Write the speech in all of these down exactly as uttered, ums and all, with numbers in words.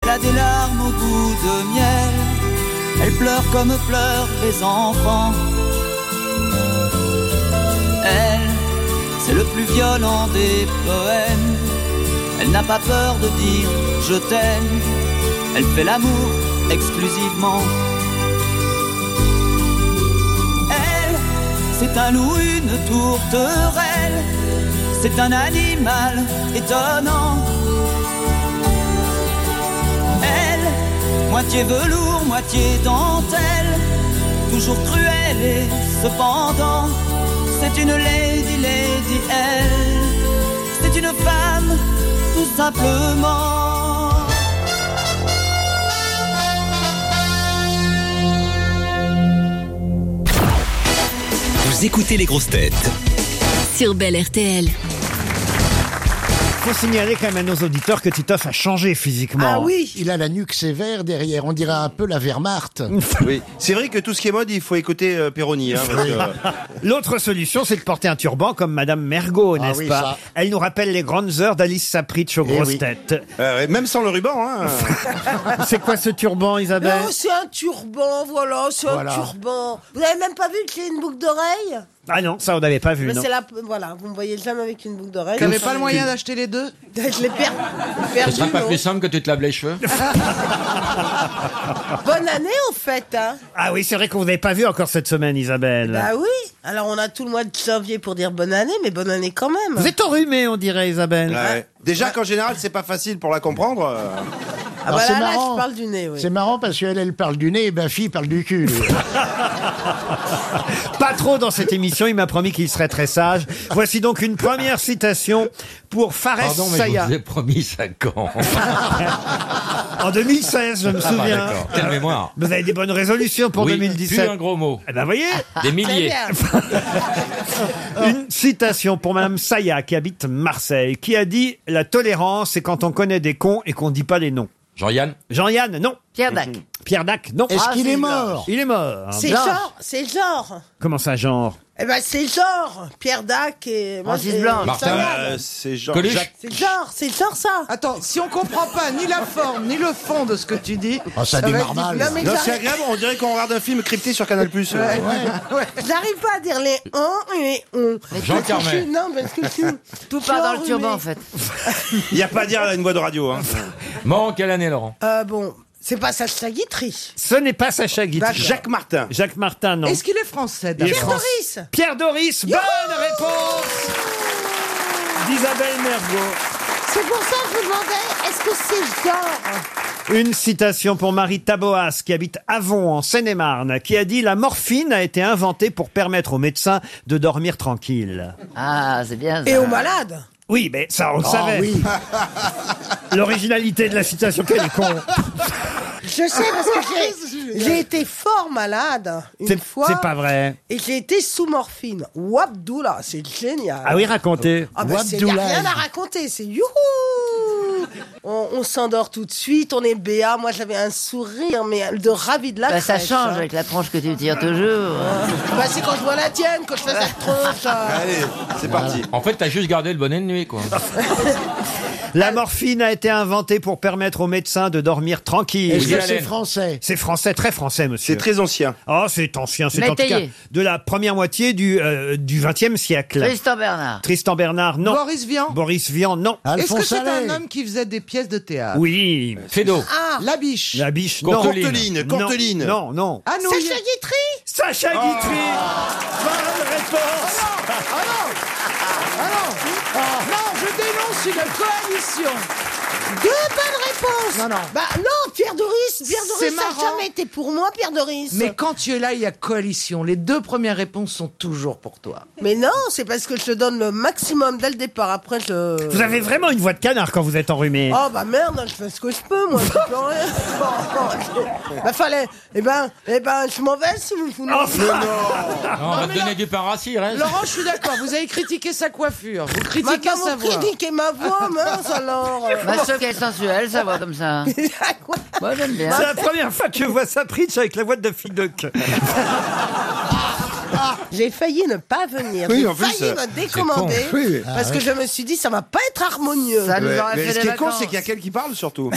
Elle a des larmes au goût de miel. Elle pleure comme pleurent les enfants. Elle, c'est le plus violent des poèmes. Elle n'a pas peur de dire je t'aime. Elle fait l'amour exclusivement. Elle, c'est un loup, une tourterelle. C'est un animal étonnant. Elle, moitié velours, moitié dentelle, toujours cruelle et cependant, c'est une lady, lady, elle. C'est une femme, tout simplement. Vous écoutez les grosses têtes sur Belle R T L. Faut signaler quand même à nos auditeurs que Titoff a changé physiquement. Ah oui, il a la nuque sévère derrière, on dirait un peu la Wehrmacht. Oui, c'est vrai que tout ce qui est mode, il faut écouter euh, Péroni. Hein, parce que, euh... L'autre solution, c'est de porter un turban comme Madame Mergo, Ah n'est-ce oui, pas ça. Elle nous rappelle les grandes heures d'Alice Sapritch aux Eh grosses oui. têtes. euh, même sans le ruban. Hein. C'est quoi ce turban, Isabelle? Non, c'est un turban, voilà, c'est Voilà. un turban. Vous avez même pas vu que j'ai une boucle d'oreille? Ah non, ça on n'avait pas vu, Mais non. c'est la, voilà, vous me voyez jamais avec une boucle d'oreille. T'avais pas le moyen d'acheter les deux? Je l'ai per- Ce perdu. serait pas non. plus simple que tu te laves les cheveux? Bonne année, au fait, hein. Ah oui, c'est vrai qu'on vous n'avez pas vu encore cette semaine, Isabelle. Bah oui. Alors, on a tout le mois de janvier pour dire bonne année, mais bonne année quand même. Vous êtes enrhumé, on dirait, Isabelle. Ouais. Déjà qu'en général, c'est pas facile pour la comprendre. euh. Ah Alors, bah c'est là, là, marrant. je parle du nez, oui. C'est marrant parce qu'elle, elle parle du nez et ma fille parle du cul. lui. Pas trop dans cette émission, il m'a promis qu'il serait très sage. Voici donc une première citation pour Fares Pardon, mais Saya. je vous ai promis cinq ans. En deux mille seize, je me Ah bah, souviens. d'accord. Quelle mémoire. Vous avez des bonnes résolutions pour Oui, deux mille plus dix-sept. un gros mot. Eh ben, voyez, Des C'est milliers. bien. une citation pour Madame Saya, qui habite Marseille, qui a dit « La tolérance, c'est quand on connaît des cons et qu'on dit pas les noms. Jean-Yann » Jean-Yann, non. Pierre Dac. Pierre Dac, non. Est-ce Ah, qu'il c'est est Blanche. mort? Il est mort. C'est Blanche. genre, c'est genre. Comment ça, genre? Eh ben, c'est genre. Pierre Dac et... moi, Francis c'est- Blanche. Martin, Jean-Yann. Euh, c'est genre Coluche. Jacques. C'est genre, c'est genre ça. Attends, si on comprend pas ni la forme ni le fond de ce que tu dis, Oh, ça va démarre être mal. Non, mais Non, c'est j'arrive agréable, on dirait qu'on regarde un film crypté sur Canal+. Plus. j'arrive pas à dire les on et les on. Jean Parce que je suis- Carmet. Non, parce que je suis... tout part dans le turban, en fait. Il n'y a pas à dire à une voix de radio. Hein. Mort en quelle année, Laurent? Euh, bon, c'est pas Sacha Guitry. Ce n'est pas Sacha Guitry. D'accord. Jacques Martin. Jacques Martin, non. Est-ce qu'il est français Il est d'abord? Pierre Doris. Pierre Doris, bonne réponse d'Isabelle Mergo. C'est pour ça que je vous demandais, est-ce que c'est genre? Une citation pour Marie Taboas, qui habite Avon, en Seine-et-Marne, qui a dit « La morphine a été inventée pour permettre aux médecins de dormir tranquille. Ah, c'est bien ça. Et aux malades. » Oui, mais ça, on le Ah savait. oui. L'originalité de la citation, quel est con. Je sais parce que j'ai, j'ai été fort malade une C'est fois. c'est pas vrai. Et j'ai été sous morphine. Wabdoula, c'est génial. Ah oui, racontez. Ah ben, c'est y a Wabdoulaye. rien à raconter, c'est youhou. On, on s'endort tout de suite, on est béat. Moi, j'avais un sourire, mais de ravi de la Bah, ça crèche, change hein. avec la tronche que tu tires toujours. Bah, c'est quand je vois la tienne, quand je fais cette tronche. hein. Allez, c'est parti. En fait, t'as juste gardé le bonnet de nuit, quoi. La morphine a été inventée pour permettre aux médecins de dormir tranquille. Est-ce Woody que c'est Allen. français? C'est français, très français, monsieur. C'est très ancien. Oh, c'est ancien, c'est en tout cas Métayer. de la première moitié du euh, du vingtième siècle. Tristan Bernard. Tristan Bernard, non. Boris Vian. Boris Vian, non. Est-ce que Alphonse c'est Allais. un homme qui faisait des pièces de théâtre? Oui. Fédo. Ah, La biche. La biche, non. Courteline. Courteline, Courteline. Non, non, non. Anouilh. Sacha Guitry. Sacha Guitry. Bonne réponse. Ah non, je dénonce une coalition. Deux bonnes réponses. Non, non. Bah non, Pierre Doris. Pierre C'est Doris, ça n'a marrant. jamais été pour moi, Pierre Doris. Mais quand tu es là, il y a coalition. Les deux premières réponses sont toujours pour toi. Mais non, c'est parce que je te donne le maximum dès le départ. Après, je... Vous avez vraiment une voix de canard quand vous êtes enrhumé. Oh bah merde, je fais ce que je peux, moi, je peux rien. Bah fallait... Eh ben, eh ben, je m'en vais si vous voulez. Enfin. Non, on va te donner du paracir, hein. Laurent, je suis d'accord. Vous avez critiqué sa coiffure. Vous critiquez Maintenant, sa vous voix. critiquez ma voix, mince alors. Ma soeur est sensuelle, ça va comme ça. Quoi? Moi, j'aime bien. C'est la première fois que je vois ça Pritch avec la voix de Daffy Duck. J'ai failli ne pas venir. Oui, J'ai en plus, failli euh, me décommander. c'est con. Oui. Parce Ah, que oui. je me suis dit, ça va pas être harmonieux. Ça nous Ouais, aurait mais fait ce des qui est con, vacances. c'est qu'il y a quelqu'un qui parle surtout.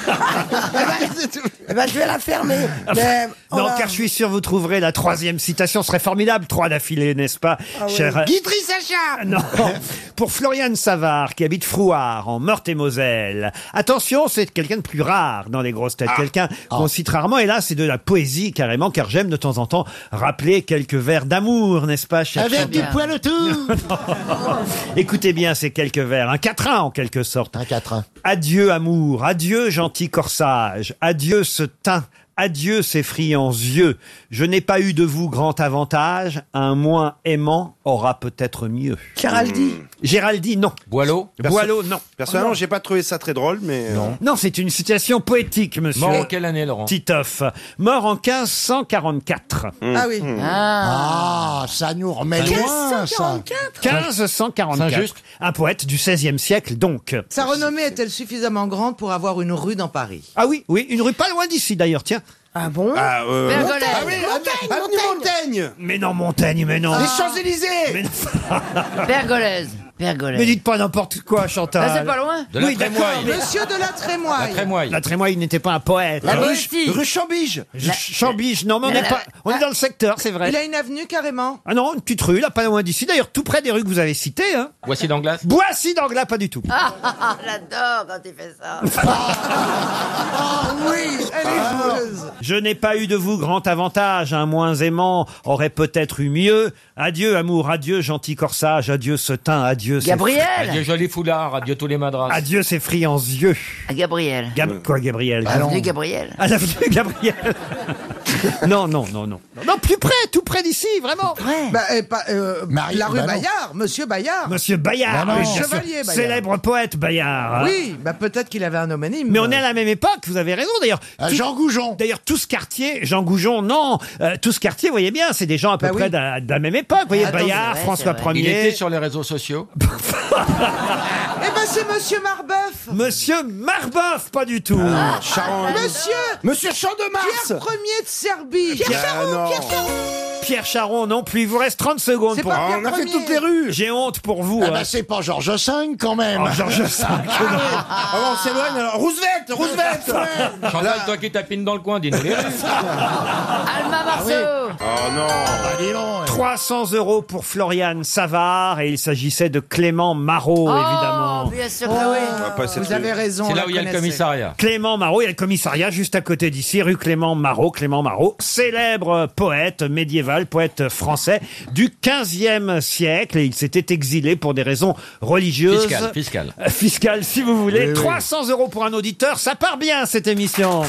Eh ben, je vais la fermer. Mais, oh Non, là. car je suis sûr vous trouverez la troisième citation. Ce serait formidable. Trois d'affilée, n'est-ce pas, Ah ouais. cher... Guitry Sacha. Non, pour Floriane Savard, qui habite Frouard, en Meurthe-et-Moselle. Attention, c'est quelqu'un de plus rare dans les grosses têtes. Quelqu'un qu'on cite rarement. Et là, c'est de la poésie, carrément, car j'aime de temps en temps rappeler quelques vers d'amour, n'est-ce pas, cher Avec du poil autour. Écoutez bien ces quelques vers. Un quatrain, en quelque sorte. Un quatrain. Adieu, amour. Adieu, gentil corsage. Adieu, ce teint. Adieu, ces friands yeux. Je n'ai pas eu de vous grand avantage. Un moins aimant aura peut-être mieux. Géraldine. Géraldine, non. Boileau. Boileau, non. Personnellement, j'ai pas trouvé ça très drôle, mais. Non. Non, c'est une citation poétique, monsieur. Mort en quelle année, Laurent? Titoff. Mort en quinze cent quarante-quatre. Ah oui. Ah, ça nous remet loin, ça. quinze cent quarante-quatre. Saint-Just. Un poète du seizième siècle, donc. Sa renommée est-elle suffisamment grande pour avoir une rue dans Paris? Ah oui, oui, une rue pas loin d'ici, d'ailleurs, tiens. Ah bon? Ah, euh... Pergolèse. ah oui, Montaigne, avenue Montaigne. Montaigne. Mais non, Montaigne, mais non. Les Champs-Élysées. Mais, non. Pergolèse. Pergolèse. Mais dites pas n'importe quoi, Chantal. Bah, c'est pas loin. De la Oui, d'accord, Trémoille. mais- Monsieur de la La Trémoille. Trémoille. La Trémoille n'était pas un poète. La Rue- Boétie. Rue Chambige. Je- Chambige, non, mais on La- est pas, on est dans le secteur, c'est vrai. Il a une avenue carrément. Ah non, une petite rue, là, pas loin d'ici. D'ailleurs, tout près des rues que vous avez citées, hein. Voici d'Anglas. Boissy d'Anglas, pas du tout. Ah, j'adore quand il fait ça. Ah oui, elle est joueuse. Je n'ai pas eu de vous grand avantage, un moins aimant aurait peut-être eu mieux. Adieu, amour, adieu, gentil corsage, adieu, ce teint, adieu, ces- Gabriel. Adieu joli foulard, adieu tous les madras. adieu, ces friands yeux. Ah, Gabriel. Gab, quoi, Gabriel? Avenue Gabriel. À l'avenue Gabriel. non, non, non, non. Non, plus près, tout près d'ici, vraiment. Ouais. Bah, eh, pas, euh, Marie- la rue bah non. Bayard, Monsieur Bayard. Monsieur Bayard, Bah non. oui, bien sûr. Chevalier Bayard. Célèbre poète Bayard. hein. Oui, bah peut-être qu'il avait un homonyme. Mais on est à la même époque, vous avez raison d'ailleurs. Euh, Tout- Jean Goujon. D'ailleurs, tout ce quartier, Jean Goujon, non, euh, tout ce quartier, vous voyez bien, c'est des gens à peu Bah près oui. de, la- de la même époque. Vous voyez, Attends, Bayard, c'est vrai, François c'est vrai. Il était Ier, sur les réseaux sociaux. Eh ben c'est Monsieur Marbeuf. Monsieur Marbeuf, pas du tout. Charon. Monsieur Monsieur Champ de Mars. Pierre Ier de Serbie. Ah, non. Pierre Charon non plus. Il vous reste trente secondes C'est pour... pas Ah, Pierre on a fait Ier. toutes les rues. J'ai honte pour vous. Ah hein. bah c'est pas Georges V quand même. Oh, Georges V. Ah bon, on s'éloigne alors. Roosevelt, Roosevelt. ouais. Chantal, toi qui tapines dans le coin, dis-nous les rues. Alma Marceau. Oh non. Bah dis donc. trois cents euros pour Floriane Savard et il s'agissait de Clément Marot, évidemment. Oh, bien sûr que Oh, oui. va pas cette vous avez rue. raison. C'est on là la où il y a le connaissait. commissariat. Clément Marot, il y a le commissariat juste à côté d'ici, rue Clément Marot. Clément Marot, célèbre poète médiéval, poète français du quinzième siècle. Et il s'était exilé pour des raisons religieuses. Fiscal, fiscal. Euh, Fiscal, si vous voulez. Oui, oui. trois cents euros pour un auditeur, ça part bien cette émission.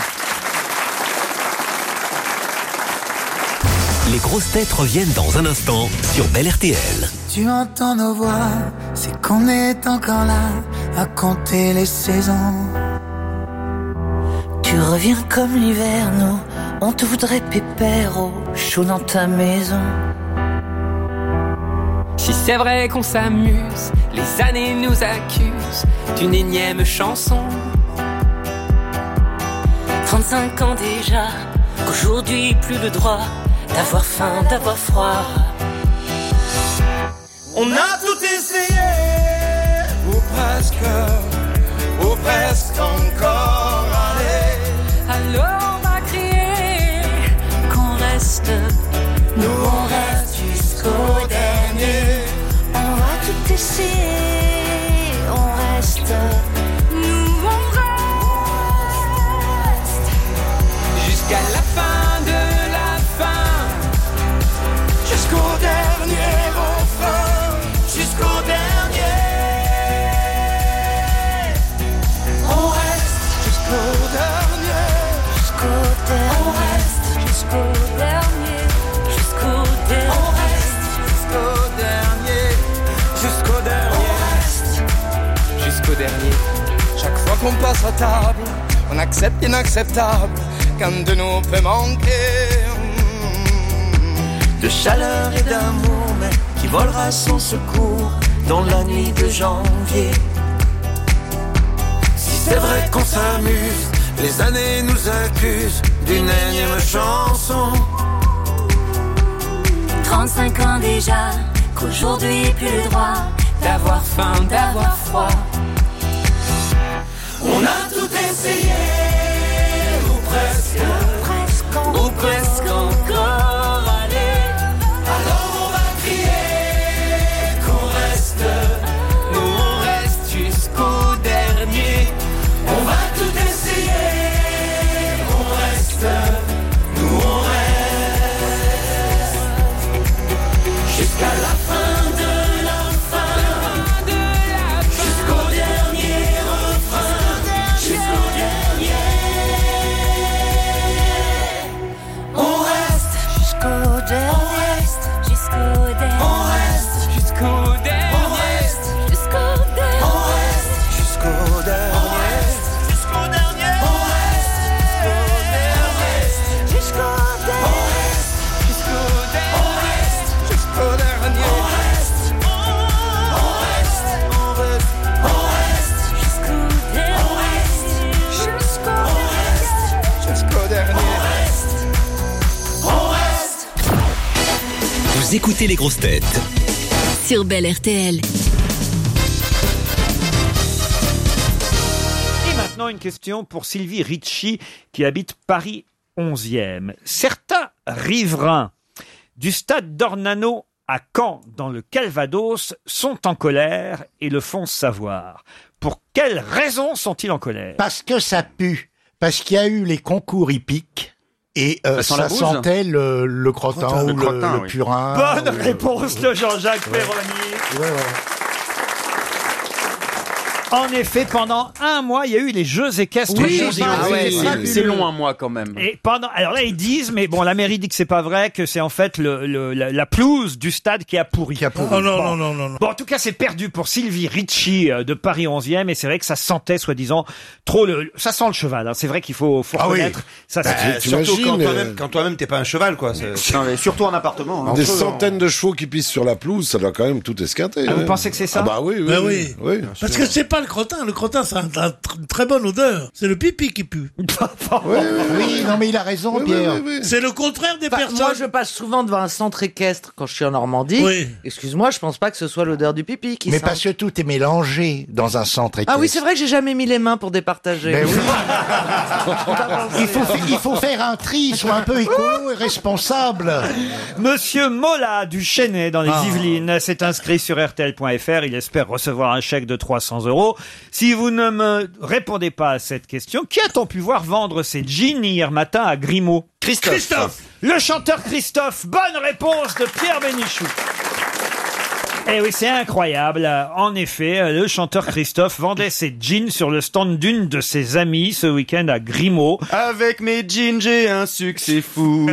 Les grosses têtes reviennent dans un instant sur Bel R T L. Tu entends nos voix, c'est qu'on est encore là à compter les saisons. Tu reviens comme l'hiver, nous, on te voudrait pépère au chaud dans ta maison. Si c'est vrai qu'on s'amuse, les années nous accusent d'une énième chanson. trente-cinq ans déjà, qu'aujourd'hui plus le droit d'avoir faim, d'avoir froid. On a tout essayé, ou presque, ou presque encore. Allez, Alors on va crier qu'on reste, nous on reste jusqu'au dernier. On va tout essayer, on reste, nous on reste. jusqu'à la fin de la fin, jusqu'au dernier refrain, jusqu'au dernier. On reste jusqu'au dernier, Jusqu'au dernier, on reste jusqu'au dernier, jusqu'au dernier, on reste jusqu'au dernier, jusqu'au dernier, jusqu'au dernier. Chaque fois qu'on passe à table, on accepte l'inacceptable, qu'un de nous peut manquer. De chaleur et d'amour, mais qui volera sans secours dans la nuit de janvier. Si c'est vrai qu'on s'amuse, les années nous accusent d'une énième chanson. trente-cinq ans déjà, qu'aujourd'hui plus le droit d'avoir faim, d'avoir froid. On a tout essayé, ou presque, Presque en- ou presque encore allé. Alors on va crier qu'on reste, nous on reste jusqu'au dernier. On va tout essayer, on reste, nous on reste jusqu'à la fin de la fin, jusqu'au dernier refrain, jusqu'au dernier. On reste Jusqu'au dernier, jusqu'au dernier, on reste jusqu'au dernier. On reste jusqu'au dernier. On reste jusqu'au dernier. Jusqu'au dernier. On reste jusqu'au dernier. On reste jusqu'au dernier. Jusqu'au dernier. On reste. On reste. On reste. On reste Jusqu'au dernier, jusqu'au dernier. jusqu'au dernier. On reste. On reste. Vous écoutez les grosses têtes Sur Belle R T L. Et maintenant, une question pour Sylvie Ricci, qui habite Paris onzième. Certains riverains du stade d'Ornano à Caen, dans le Calvados, sont en colère et le font savoir. Pour quelles raisons sont-ils en colère? Parce que ça pue. Parce qu'il y a eu les concours hippiques. Et euh, Ça sent la ça bouse. sentait le, le crottin Crottin, ou le le, crottin, le oui. purin. Bonne ou- réponse de Jean-Jacques Perroni. Ouais, ouais. En effet, pendant un mois, il y a eu les Jeux équestres Oui, mondiaux. ah ouais, c'est- fabuleux. c'est long un mois quand même. Et pendant, alors là, ils disent, mais bon, la mairie dit que c'est pas vrai, que c'est en fait le, le- la, la pelouse du stade qui a pourri. Qui a pourri. Oh non, Bon. non, non, non, non. Bon, en tout cas, c'est perdu pour Sylvie Ricci euh, de Paris onzième, et c'est vrai que ça sentait, soi-disant, trop le, ça sent le cheval, hein. C'est vrai qu'il faut, faut Ah oui. reconnaître. Ça, Bah, c'est- surtout t'imagines, quand euh, toi-même, quand toi-même t'es pas un cheval, quoi. C'est- Non, mais surtout en appartement. hein. Des Entre eux, centaines de chevaux qui pissent sur la pelouse, ça doit quand même tout esquinter. Ah, vous hein. pensez que c'est ça? Ah bah oui, oui. Ben oui. oui. Parce que c'est pas le crottin. Le crottin, ça a un- un tr- une très bonne odeur. C'est le pipi qui pue. Oui, oui, Oui, non, mais il a raison, oui, oui, Pierre. oui, oui. C'est le contraire des Bah, personnes. moi, je passe souvent devant un centre équestre quand je suis en Normandie. Oui. Excuse-moi, je pense pas que ce soit l'odeur du pipi qui Mais sent. parce que tout est mélangé dans un centre équestre. Ah oui, c'est vrai que j'ai jamais mis les mains pour départager. Ben oui. il, faut, fa- il faut faire un tri, soit un peu écolo et responsable. Monsieur Mola du Chênay dans les Ah. Yvelines s'est inscrit sur R T L point F R. Il espère recevoir un chèque de trois cents euros. Si vous ne me répondez pas à cette question, qui a-t-on pu voir vendre ses jeans hier matin à Grimaud? Christophe. Christophe. Le chanteur Christophe. Bonne réponse de Pierre Bénichou. Eh oui, c'est incroyable. En effet, le chanteur Christophe vendait ses jeans sur le stand d'une de ses amies ce week-end à Grimaud. Avec mes jeans, j'ai un succès fou.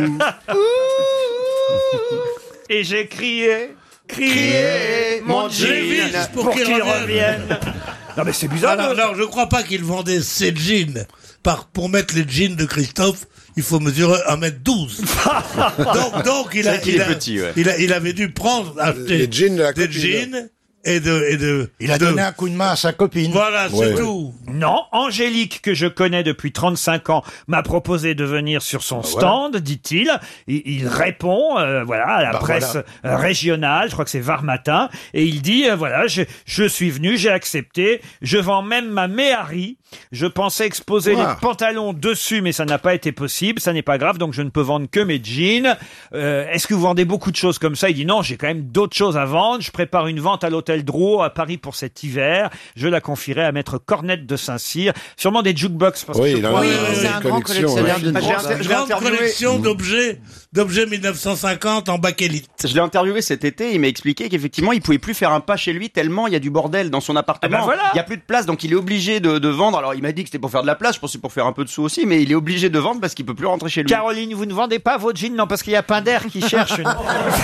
Et j'ai crié, crié, Crié, mon mon jean, jean, pour, pour qu'il qu'il revienne. revienne. Non mais c'est bizarre. Alors, de- non, je crois pas qu'il vendait ses jeans. Par, pour mettre les jeans de Christophe, il faut mesurer un mètre douze. donc, donc, il C'est a, vrai qu'il il est a, petit, ouais. il a, il avait dû prendre, acheter Les jeans de la des copine. jeans et de, et de, Il a de- donné un coup de main à sa copine. Voilà, c'est Ouais. tout. Non, Angélique, que je connais depuis trente-cinq ans, m'a proposé de venir sur son stand, dit-il. Il, il répond, euh, voilà, à la Bah, presse euh, régionale, je crois que c'est Var Matin, et il dit, euh, voilà, je, je suis venu, j'ai accepté, je vends même ma méhari. Je pensais exposer Wow. les pantalons dessus, mais ça n'a pas été possible, ça n'est pas grave, donc je ne peux vendre que mes jeans. Euh, Est-ce que vous vendez beaucoup de choses comme ça? Il dit non, j'ai quand même d'autres choses à vendre. Je prépare une vente à l'hôtel Drouot à Paris pour cet hiver. Je la confierai à maître Cornette de Saint-Cyr. Sûrement des jukebox. Parce Oui, que je il a crois- Oui, une- c'est une un grand collection, collectionneur ouais. de Ah, j'ai choses. inter- je l'ai Grande interviewé. collection d'objets, d'objets mille neuf cent cinquante en bakélite. Je l'ai interviewé cet été, il m'a expliqué qu'effectivement, il pouvait plus faire un pas chez lui tellement il y a du bordel dans son appartement. Ah ben voilà. Il y a plus de place, donc il est obligé de, de vendre. Alors, il m'a dit que c'était pour faire de la place, je pensais pour faire un peu de sous aussi, mais il est obligé de vendre parce qu'il peut plus rentrer chez lui. Caroline, vous ne vendez pas vos jeans? Non, parce qu'il y a Pinder qui cherche une...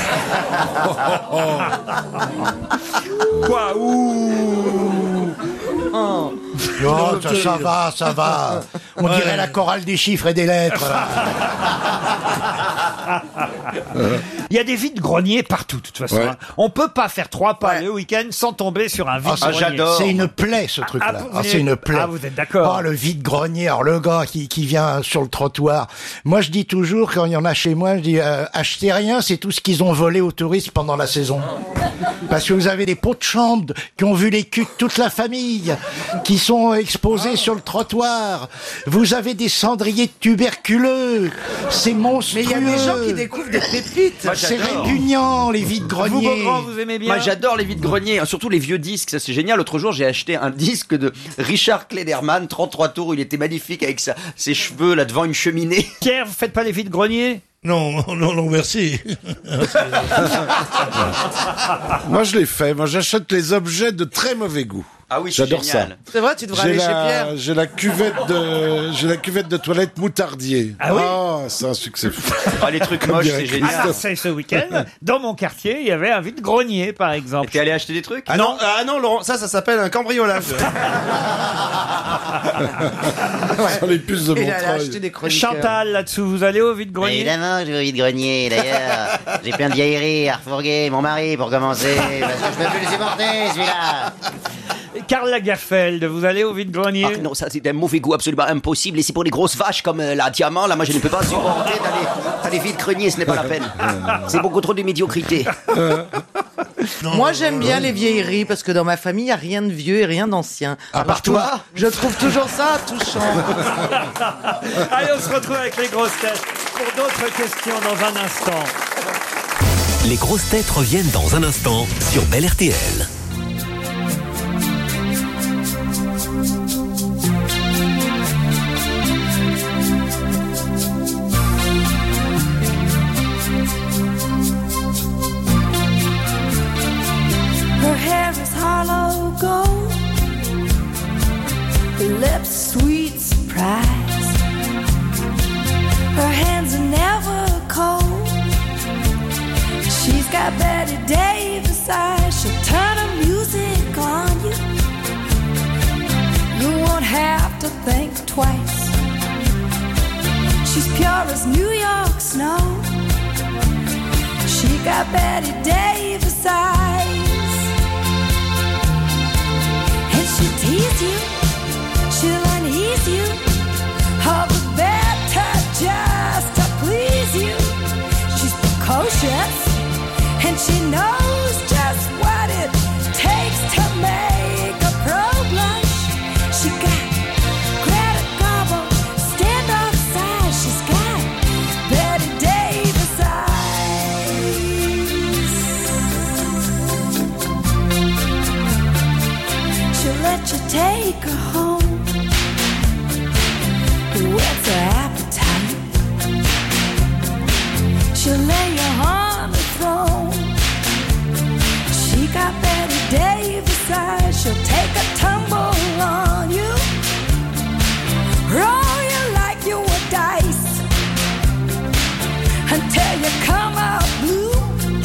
Quoi? Ouh. Oh, ça, ça va, ça va. On dirait la chorale des chiffres et des lettres. Il y a des vides-greniers partout, de toute façon. Ouais. hein. On peut pas faire trois pas le week-end sans tomber sur un Ah, vide-grenier. c'est- j'adore. C'est une plaie, ce truc-là. ah, vous Ah, venez- c'est une plaie. ah, vous êtes d'accord. Oh, le vide-grenier. Alors, le gars qui, qui vient sur le trottoir. Moi, je dis toujours, quand il y en a chez moi, je dis, euh, achetez rien, c'est tout ce qu'ils ont volé aux touristes pendant la saison. Parce que vous avez des pots de chambre qui ont vu les culs de toute la famille, qui sont exposés sur le trottoir. Vous avez des cendriers tuberculeux. C'est monstrueux. Mais il y a des gens qui découvrent des pépites. Moi, C'est j'adore. répugnant, les Vous, vides-greniers. Beaugrand, vous aimez bien Moi j'adore les vides-greniers, hein, surtout les vieux disques, ça c'est génial. L'autre jour j'ai acheté un disque de Richard Klederman, trente-trois tours, il était magnifique avec sa, ses cheveux là devant une cheminée. Pierre, vous faites pas les vides-greniers? Non, non, non, merci. Moi, je l'ai fait. Moi, j'achète les objets de très mauvais goût. Ah oui, c'est J'adore génial. ça. C'est vrai, tu devrais J'ai aller chez la, Pierre. j'ai la cuvette de, j'ai la cuvette de toilette moutardier. Ah oui c'est un succès fou. Ah, les trucs Comme moches dirait c'est génial. À Marseille ce week-end, dans mon quartier, il y avait un vide-grenier, par exemple. T'es allé acheter des trucs? Ah non, ah non, Laurent, ça, ça s'appelle un cambriolage. Sur les puces de Il allait Montreuil. acheter des chroniqueurs. Chantal, là-dessous, vous allez au vide-grenier? Évidemment, je vais au vide-grenier. D'ailleurs, j'ai plein de vieilleries à refourguer mon mari pour commencer, parce que je peux plus le supporter, celui-là. Karl Lagerfeld, vous allez au vide-grenier? Ah non, ça c'est d'un mauvais goût absolument impossible. Et c'est pour les grosses vaches comme euh, la diamant, là, moi je ne peux pas supporter d'aller dans les vides-greniers, ce n'est pas la peine. C'est beaucoup trop de médiocrité. Moi, j'aime bien les vieilleries parce que dans ma famille, il n'y a rien de vieux et rien d'ancien. À part toi. Je trouve toujours ça touchant. Allez, on se retrouve avec les grosses têtes pour d'autres questions dans un instant. Les grosses têtes reviennent dans un instant sur Bel R T L. Her hair is hollow gold, her lips sweet surprise. Her hands are never cold. She's got Betty Davis eyes. She'll turn her music on you. You won't have to think twice. She's pure as New York snow. She got Betty Davis eyes. And she'll tease you, she'll unease you, all the better just to please you. She's precocious, and she knows just what it takes to make a pro blush. She got Greta Garbo, standoff size. She's got Betty Davis eyes. She'll let you take her home. Whet's her appetite? She'll lay you on the throne. She got Betty Davis eyes. She'll take a tumble on you, roll you like you were dice, until you come out blue.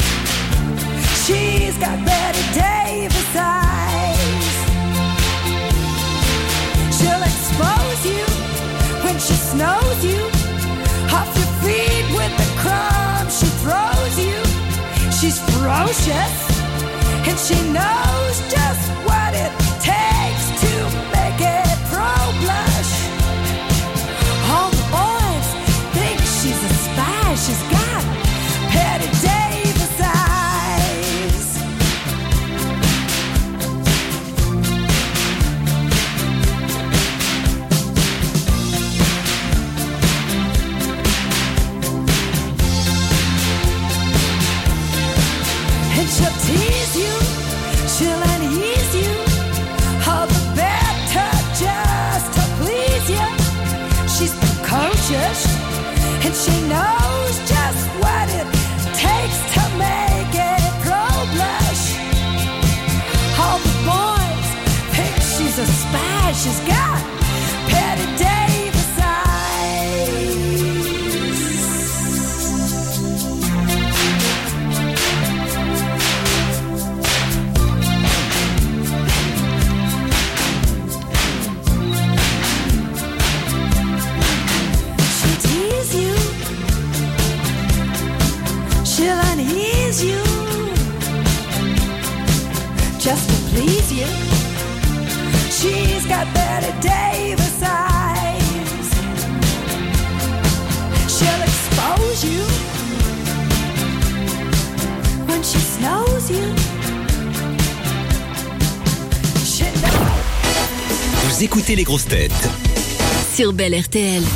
She's got Betty Davis eyes. She'll expose you when she snows you off your feet with the crumbs she throws you. She's ferocious, and she knows just what it takes to make it pro blush. All the boys think she's a spy. She's got Betty Davis eyes. And she'll tease you, she'll unease you, all the better just to please you. She's precocious, and she knows just what it takes to make it pro blush. All the boys think she's a spy. She's got Betty Davis eyes. She'll tease you, knows you, when she slows you. She Vous écoutez les grosses têtes sur Bel R T L.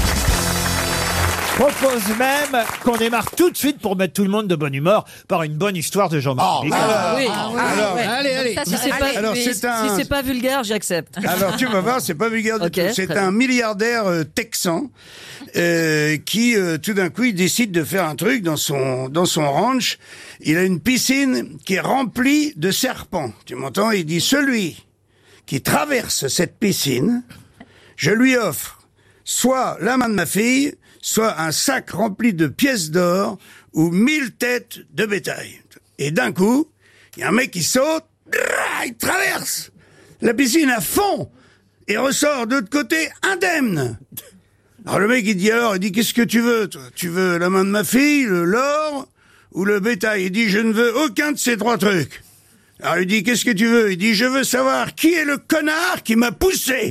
Je propose même qu'on démarre tout de suite pour mettre tout le monde de bonne humeur par une bonne histoire de Jean-Marie Bigard. Ah, oui. Ah, oui. Alors, Ouais. allez, allez. Ça, ça, si c'est pas, Alors, mais c'est un- si c'est pas vulgaire, j'accepte. Alors tu vas voir, c'est pas vulgaire du Ok, tout. C'est très un bien. milliardaire euh, texan euh, qui, euh, tout d'un coup, il décide de faire un truc dans son dans son ranch. Il a une piscine qui est remplie de serpents. Tu m'entends? Il dit, celui qui traverse cette piscine, je lui offre soit la main de ma fille, soit un sac rempli de pièces d'or ou mille têtes de bétail. Et d'un coup, il y a un mec qui saute, il traverse la piscine à fond et ressort de l'autre côté indemne. Alors le mec il dit alors, il dit qu'est-ce que tu veux toi? Tu veux la main de ma fille, le l'or ou le bétail? Il dit je ne veux aucun de ces trois trucs. Alors il dit qu'est-ce que tu veux? Il dit je veux savoir qui est le connard qui m'a poussé.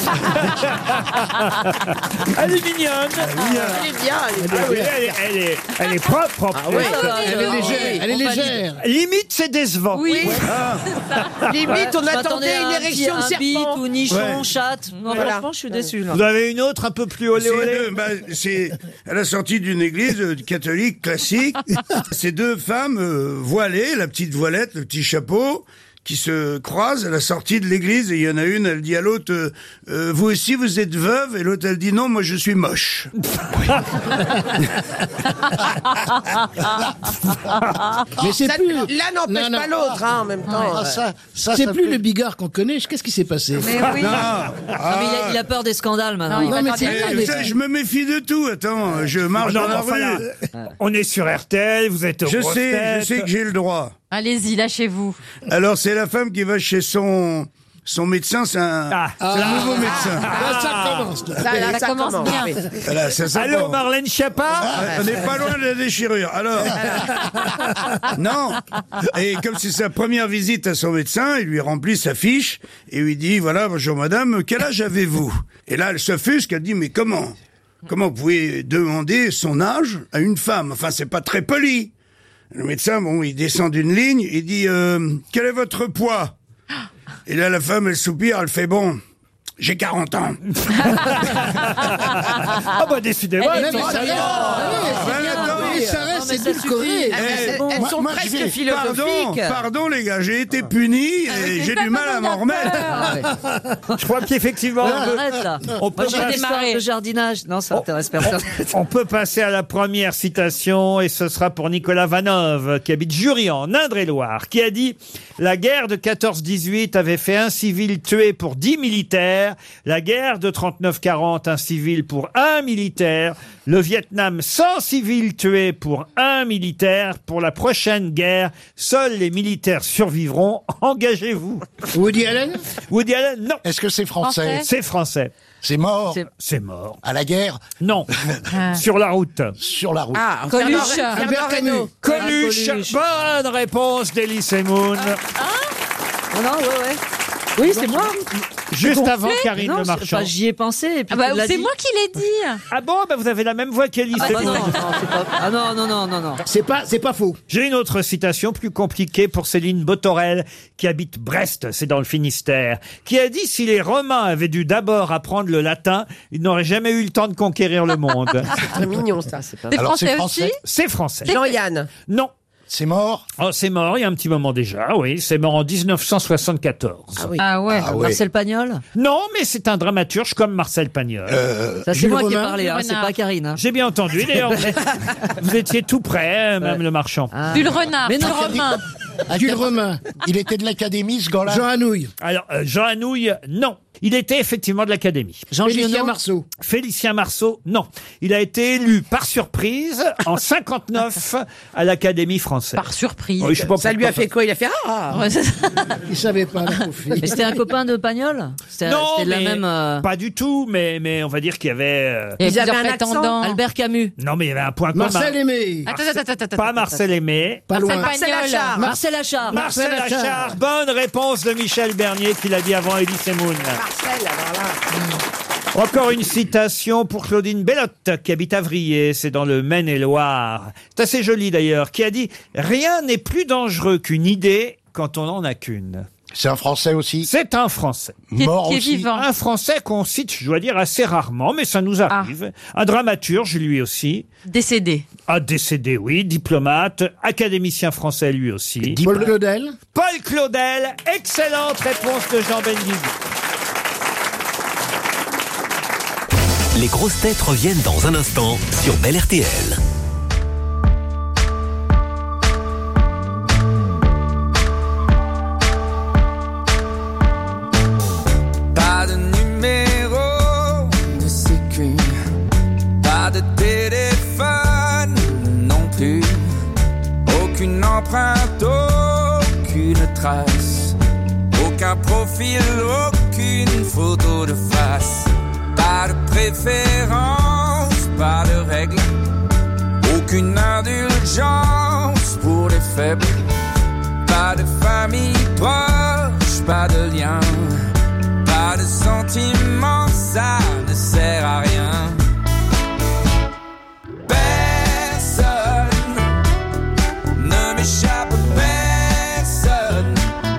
Elle est mignonne. Elle est bien, elle est bien. Ah oui, elle, est, elle, est, elle est propre, propre. Ah ouais. Elle est légère, elle est légère. Limite, c'est décevant. Oui. Limite, on Je attendait m'attendais à une un érection de petit- un bite serpent. ou nichon, Ouais. chatte. Non, Voilà. franchement, je suis déçu. là. Vous avez une autre un peu plus olé C'est olé? deux- bah, c'est à la sortie d'une église euh, catholique classique. Ces deux femmes euh, voilées, la petite voilette, le petit chapeau, qui se croisent à la sortie de l'église. Et il y en a une, elle dit à l'autre, euh, euh, vous aussi vous êtes veuve? Et l'autre, elle dit non, moi je suis moche. Mais c'est Ça- plus. L'un n'empêche Non, non. pas l'autre, hein, en même temps. Ah, Ouais. ça, ça, c'est plus le Bigard qu'on connaît. Qu'est-ce qui s'est passé? Mais oui. Non, Non, mais il, a, il a peur des scandales maintenant. Non, mais c'est Eh, vrai, vous mais- savez, je me méfie de tout. Attends, je marche Non, dans non, la enfin, rue. là, on est sur R T L, vous êtes aux Je grosses sais, têtes. je sais que j'ai le droit. Allez-y, lâchez-vous. Alors c'est la femme qui va chez son son médecin, c'est un, Ah. c'est un nouveau médecin. Là, ça commence. Là. Ça, là, Ça ça commence bien. oui. Voilà, ça, ça Allô, commence. Marlène Schiappa? Ah, on n'est pas loin de la déchirure. Alors, non. Et comme c'est sa première visite à son médecin, il lui remplit sa fiche et lui dit, voilà, bonjour madame, quel âge avez-vous? Et là, elle s'offusque, elle dit, mais comment? Comment vous pouvez demander son âge à une femme? Enfin, c'est pas très poli. Le médecin, bon, il descend d'une ligne, il dit, euh, quel est votre poids? Et là, la femme, elle soupire, elle fait, bon, j'ai quarante ans. Ah bah décidément. Elle est mais ça mignonne. reste- Ben, attends. Mais ça reste, Non, mais c'est ça édulcoré. suffit. Eh, Elles, elles moi- sont moi, je presque vais- philosophiques. Pardon, pardon les gars, j'ai été puni et j'ai du mal à m'en remettre. Je crois qu'effectivement, on peut, Arrête là. on peut Moi, j'ai des passer- histoires de jardinage. Non, ça intéresse personne. on peut passer à la première citation et ce sera pour Nicolas Vanov qui habite Jury en Indre-et-Loire qui a dit « La guerre de quatorze dix-huit avait fait un civil tué pour dix militaires, la guerre de trente-neuf quarante un civil pour un militaire, le Vietnam cent civils tués pour un militaire, pour la prochaine guerre, seuls les militaires survivront, engagez-vous ». Woody Allen? Woody Allen, non. Est-ce que c'est français? Français C'est français. C'est mort? C'est- C'est mort. À la guerre? Non. Sur la route. Sur la route? Ah, Coluche. Fernand- Fernand Albert Camus. Reynaud. Coluche. Coluche. Bonne réponse d'Elise Moon. Oh non, ouais, ouais. Oui, c'est moi. Juste avant Karine Non, Le c'est- Marchand. enfin, j'y ai pensé. Et puis Ah bah, tu l'as c'est dit. moi qui l'ai dit. Ah bon, bah vous avez la même voix qu'Elise Ah bah non, Moon. non, c'est pas- ah non, non, non, non, non. C'est pas, c'est pas faux. J'ai une autre citation plus compliquée pour Céline Botorel, qui habite Brest, c'est dans le Finistère, qui a dit « Si les Romains avaient dû d'abord apprendre le latin, ils n'auraient jamais eu le temps de conquérir le monde. C'est très mignon, ça. C'est pas C'est Alors, c'est français français aussi » C'est français. Jean-Yann. Non. C'est mort? Oh, c'est mort il y a un petit moment déjà, oui. C'est mort en dix-neuf cent soixante-quatorze. Ah oui. Ah ouais. Ah oui. Marcel Pagnol. Non, mais c'est un dramaturge comme Marcel Pagnol. Euh, Ça, c'est Jules moi qui ai Romain. parlé, hein, Jules c'est Renard. pas Karine. hein. J'ai bien entendu, d'ailleurs. Vous étiez tout près, même le marchand. Ah. Jules Renard. Mais non, Jules Romain. Jules Romain. il était de l'académie, ce gars-là? Jean Anouilh. Alors, euh, Jean Anouilh, non. Il était effectivement de l'Académie. Jean Félicien Giono. Marceau. Félicien Marceau, non. Il a été élu par surprise en cinquante-neuf à l'Académie française. Par surprise. Oui, je sais pas Ça lui a pourquoi. fait quoi? Il a fait ah. Ouais, c'est- Il savait pas, la pauvre fille. Mais c'était un copain de Pagnol. C'était Non, c'était de la mais même. euh, pas du tout, mais, mais on va dire qu'il y avait... euh, Il y Ils a avaient plusieurs un accent. prétendants. Albert Camus. Non, mais il y avait un point commun. Marcel Aimé. Attends, attends, attends, attends. Pas Marcel Aimé. Pas loin. Marcel Pagnol. Achard. Marcel Achard. Marcel Marcel Achard. Achard. Bonne réponse de Michel Bernier qui l'a dit avant Elie Semoun. Marcel, alors là. Encore une citation pour Claudine Bellotte, qui habite Avrier, c'est dans le Maine-et-Loire. C'est assez joli d'ailleurs, qui a dit « Rien n'est plus dangereux qu'une idée quand on n'en a qu'une ». C'est un Français aussi. C'est un Français. Qui est- Mort qui est aussi. vivant. Un Français qu'on cite, je dois dire, assez rarement, mais ça nous arrive. Un dramaturge, lui aussi. Décédé. Un décédé, oui. Diplomate. Académicien français, lui aussi. Paul Claudel. Paul Claudel. Excellente réponse de Jean Benguigui. Les grosses têtes reviennent dans un instant sur Bel R T L. Pas de numéro de sécu, pas de téléphone non plus, aucune empreinte, aucune trace, aucun profil, aucune photo de face, pas de préférence, pas de règle, aucune indulgence pour les faibles, pas de famille proche, pas de lien. Pas de sentiments, ça ne sert à rien. Personne ne m'échappe, personne.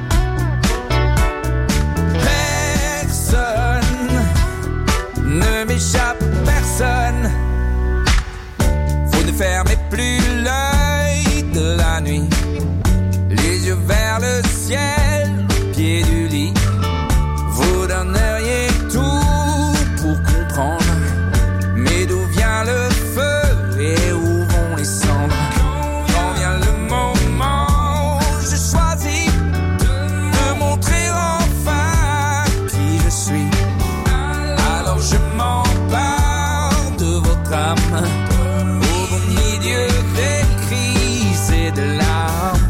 Personne ne m'échappe, personne. Vous ne fermez plus l'œil de la nuit, les yeux vers le ciel, pied du lit. Vous donneriez tout pour comprendre, mais d'où vient le feu et où vont les cendres? Quand vient le moment, je choisis de montrer enfin qui je suis. Alors je m'empare de votre âme, au bon milieu des crises et de larmes.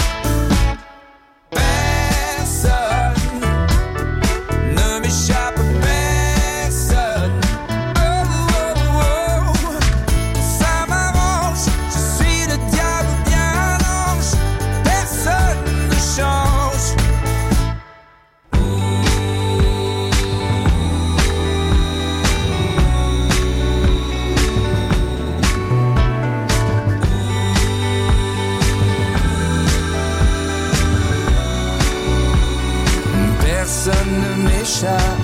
M'échappe personne. Oh, oh, oh. Ça m'arrange, je suis le diable bien l'ange. Personne ne change. Personne ne m'échappe.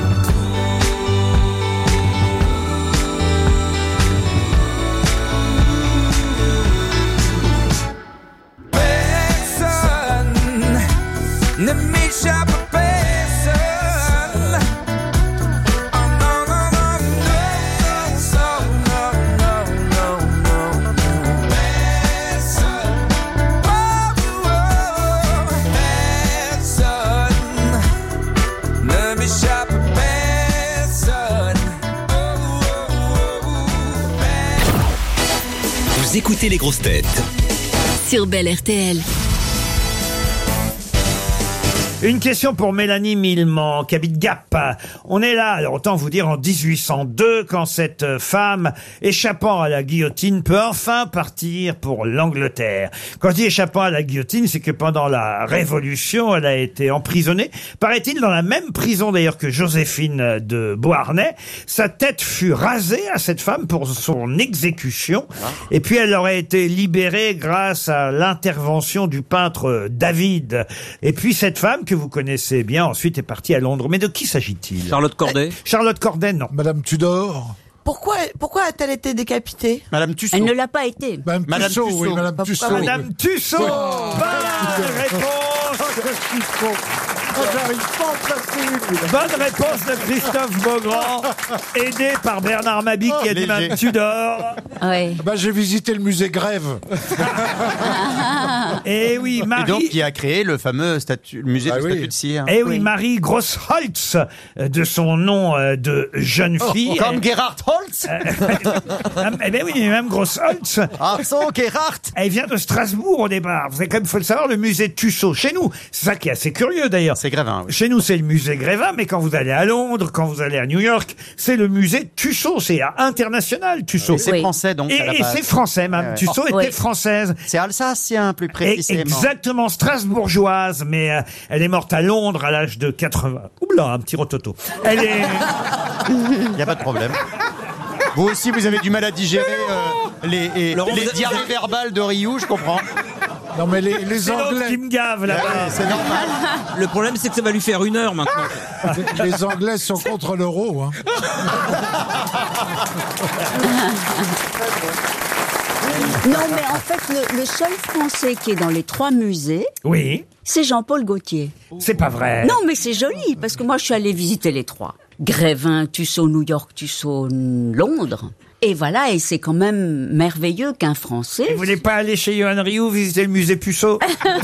Personne ne m'échappe, personne. Oh non, non, non, non, non, non, non, non, non. Personne. Oh, oh, oh. Personne ne m'échappe, personne. Oh, oh, oh, oh. Vous écoutez les grosses têtes Sur Bel R T L. Une question pour Mélanie Millement, qui habite Gap. On est là, alors autant vous dire, en dix-huit cent deux, quand cette femme, échappant à la guillotine, peut enfin partir pour l'Angleterre. Quand je dis échappant à la guillotine, c'est que pendant la Révolution, elle a été emprisonnée, paraît-il, dans la même prison d'ailleurs que Joséphine de Beauharnais. Sa tête fut rasée à cette femme pour son exécution, et puis elle aurait été libérée grâce à l'intervention du peintre David. Et puis cette femme, que vous connaissez bien, ensuite est partie à Londres. Mais de qui s'agit-il? Charlotte Corday. Charlotte Corday, non. Madame Tudor. Pourquoi, pourquoi a-t-elle été décapitée? Madame Tussaud. Elle ne l'a pas été. Madame, Madame Tussaud, Tussaud. oui, Madame Pourquoi Tussaud. Madame Tussaud. Bonne réponse. J'arrive pas à en placer une. Bonne réponse de Christophe Beaugrand, aidé par Bernard Mabie qui a dit Madame Tudor. Oui. Bah, j'ai visité le musée Grève. Et oui, Marie. Et donc, qui a créé le fameux statut, le musée Ah du oui. statut de cire. Eh oui, Marie Grossholtz, euh, de son nom euh, de jeune fille. Comme Gerhard Holtz. Ah, eh ben oui, mais même Grossholtz. Ah, son Gerhard. Elle vient de Strasbourg au départ. Vous savez quand même, faut le savoir, le musée Tussaud. Chez nous, c'est ça qui est assez curieux d'ailleurs. C'est Grévin, oui. Chez nous, c'est le musée Grévin, mais quand vous allez à Londres, quand vous allez à New York, c'est le musée Tussaud. C'est international, Tussaud. Et c'est Oui. français, donc, Et, à la et base. c'est français, même. Ouais. Tussaud Oh, était oui. française. C'est alsacien, plus précisément. Exactement, strasbourgeoise, mais euh, elle est morte à Londres à l'âge de quatre-vingts. Oula, un petit rototo. Elle est... Il n'y a pas de problème. Vous aussi, vous avez du mal à digérer euh, les, et- Laurent, les vous- diarrhées verbales de Rioux, je comprends. Non, mais les, les C'est l'autre Anglais, qui me gave, là. Ouais, c'est normal. Le problème, c'est que ça va lui faire une heure maintenant. les Anglais sont contre l'euro. Hein. Non, mais en fait, le, le seul Français qui est dans les trois musées, Oui, c'est Jean-Paul Gaultier. c'est pas vrai. Non, mais c'est joli, parce que moi, je suis allée visiter les trois. Grévin, Tussaud, New York, Tussaud, Londres. Et voilà, et c'est quand même merveilleux qu'un Français... Vous voulez pas aller chez Johan Rioux visiter le musée Puceau?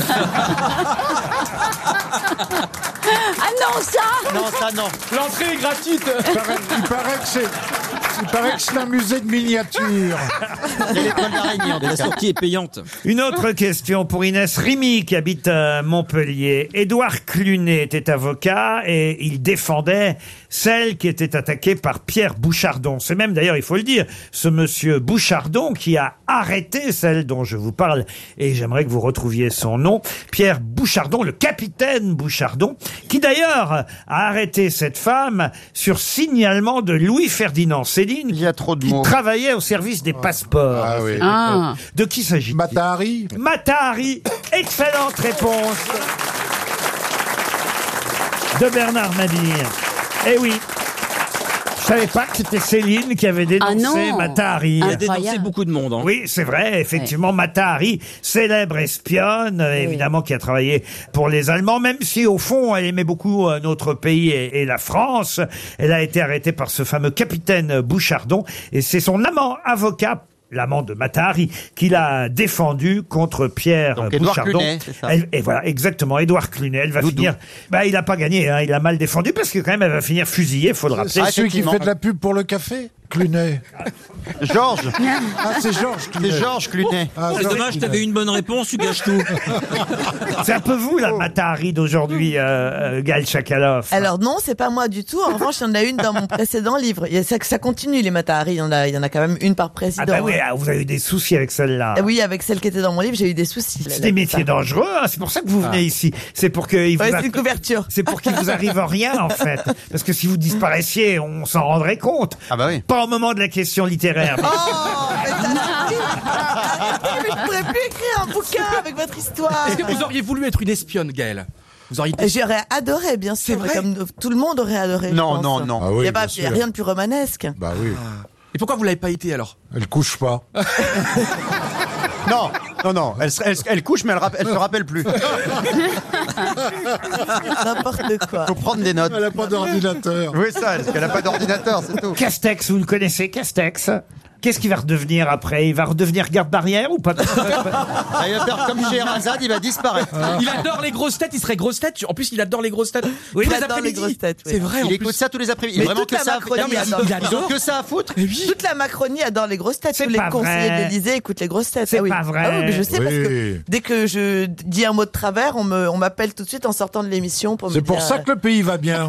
Ah non, ça Non, ça non. L'entrée est gratuite. Il paraît, il paraît que c'est, il paraît que c'est un musée de miniatures. Il y a l'étoile d'araignée en tout La cas. sortie est payante. Une autre question pour Inès Rimy qui habite euh, Montpellier. Édouard Clunet était avocat et il défendait celle qui était attaquée par Pierre Bouchardon. C'est même d'ailleurs, il faut le dire, ce monsieur Bouchardon qui a arrêté celle dont je vous parle et j'aimerais que vous retrouviez son nom. Pierre Bouchardon, le capitaine Bouchardon, qui d'ailleurs a arrêté cette femme sur signalement de Louis-Ferdinand Céline. Il y a trop de qui mots. travaillait au service des passeports. Ah oui. Ah. De qui s'agit-il? Matahari. Matahari. Excellente réponse de Bernard Mabille. Eh oui. Je savais pas que c'était Céline qui avait dénoncé Ah non. Matahari. Il a dénoncé Incroyable. beaucoup de monde. Hein. Oui, c'est vrai, effectivement, Matahari, célèbre espionne, euh, évidemment, qui a travaillé pour les Allemands, même si, au fond, elle aimait beaucoup euh, notre pays et, et la France. Elle a été arrêtée par ce fameux capitaine Bouchardon, et c'est son amant avocat, l'amant de Matahari, qui l'a défendu contre Pierre Donc, Édouard Bouchardon. Clunet, c'est ça. Elle- et voilà, exactement, Édouard Clunet. Elle va Doudou. finir... Bah, il a pas gagné, hein, il a mal défendu, parce que quand même, elle va finir fusillée, faut le rappeler. C'est celui qui effectivement. fait de la pub pour le café, Clunet. Georges. Ah, c'est Georges Clunet. C'est Georges Clunet. Ah, C'est Georges dommage, Clunet. t'avais une bonne réponse, tu gâches tout. C'est un peu vous, la Matahari d'aujourd'hui, euh, euh, Gaël Chakalov. Alors non, c'est pas moi du tout. En revanche, il y en a une dans mon précédent livre. Il y a, ça, ça continue, les Matahari. Il y en a, il y en a quand même une par président. Ah bah oui, ah, vous avez eu des soucis avec celle-là. Ah oui, avec celle qui était dans mon livre, j'ai eu des soucis. C'est des métiers dangereux, hein, c'est pour ça que vous venez ici. C'est pour que il vous Ouais, a- c'est une couverture. C'est pour qu'il vous arrive rien en fait. Parce que si vous disparaissiez, on s'en rendrait compte. Ah bah oui. Pas au moment de la question littéraire. mais- Oh, mais ça suffit. Arrêtez, mais je pourrais plus écrire un bouquin avec votre histoire. Est-ce que vous auriez voulu être une espionne, Gaëlle? Vous auriez Et J'aurais adoré, bien sûr. vrai Comme tout le monde aurait adoré. je Non, pense. non, non. Ah Il oui, n'y a, pas- bien il y a sûr. rien de plus romanesque. Bah oui. Et pourquoi vous l'avez pas été alors? Elle couche pas. Non, non, non. Elle, se- elle, se- elle couche, mais elle, rapp- elle se rappelle plus. N'importe quoi. Faut prendre des notes. Elle a pas d'ordinateur. Oui, ça, parce qu'elle a pas d'ordinateur, c'est tout. Castex, vous le connaissez, Castex? Qu'est-ce qu'il va redevenir après? Il va redevenir garde-barrière ou pas? Ah, il va faire comme Scheherazade, il va disparaître. Il adore les grosses têtes, il serait grosse tête. En plus, il adore les grosses têtes. Oui, Tous il adore les après-midi. grosses têtes, oui. C'est vrai, en Il plus. écoute ça tous les après-midi. Mais Vraiment toute que la ça. Macronie Non, mais adore. ils- Ils ont que ça à foutre. Toute la Macronie adore les grosses têtes. C'est Tous les pas conseillers vrai. de l'Élysée écoutent les grosses têtes. C'est Ah oui. pas vrai. Ah oui, mais je sais parce que Oui. dès que je dis un mot de travers, on me, on m'appelle tout de suite en sortant de l'émission pour me C'est dire. pour ça que le pays va bien.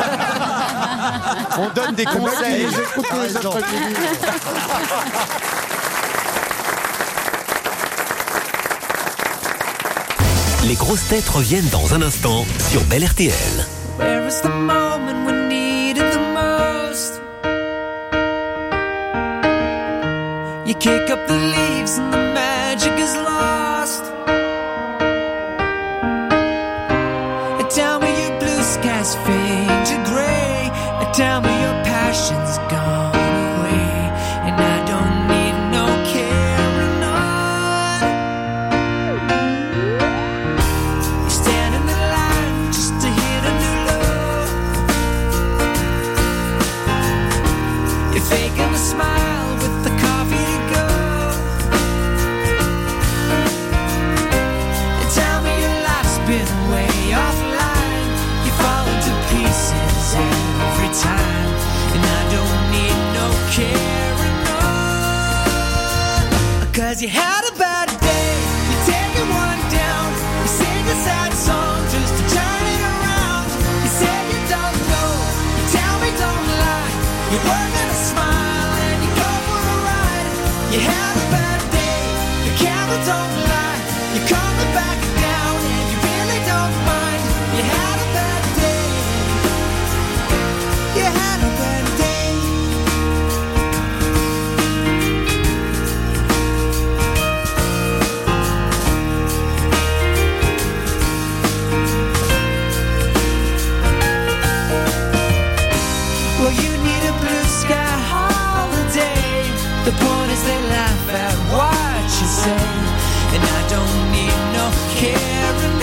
On donne des conseils. Ils écoutent tous les T'as raison. après-midi. Les grosses têtes reviennent dans un instant sur Bel R T L. Where is the moment we need it the most? You kick up the leaves and the magic is lost. And tell me your blue skies fade to gray. And tell me your passion's gone away. And I don't need no carrying on. You stand in the line just to hit a new low. You're faking a smile with the coffee to go. And tell me your life's been way offline. You fall into pieces every time. And I don't need no carrying on. Cause you had a bad day. You're taking one down. You sing a sad song just to turn it around. You say you don't know. You tell me don't lie. You're working a smile and you go for a ride. You have a bad day. The camera don't lie. You come The point is they laugh at what you say, and I don't need no caring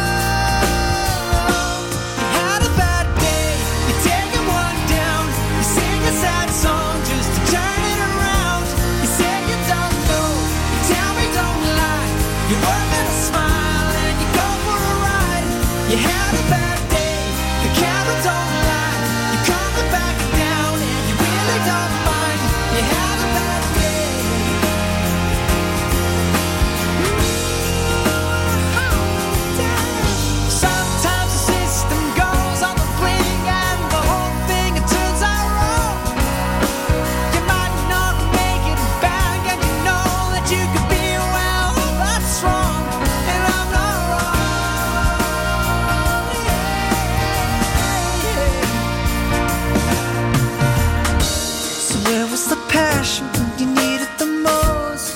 home. You had a bad day, you're taking one down, you sing a sad song just to turn it around. You say you don't know, you tell me don't lie, you work at a smile and you go for a ride. You had a bad day, the camera don't lie, you're coming back down and you really don't mind. You had a bad day. Sometimes the system goes on the blink and the whole thing it turns out wrong. You might not make it back and you know that you could be well, that's wrong, and I'm not wrong. So where was the passion when you needed the most?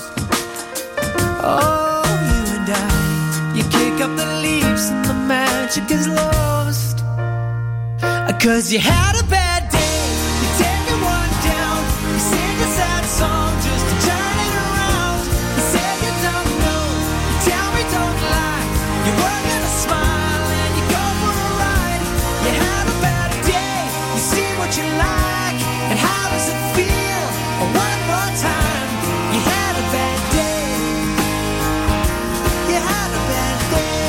Oh, you and I, you kick up the leaves and the magic is lost. Cause you had a bad day, you're taking one down, you sing a sad song just to turn it around. You say you don't know, you tell me don't lie, you work at a smile and you go for a ride. You had a bad day, you see what you like, and how does it feel? One more time, you had a bad day, you had a bad day.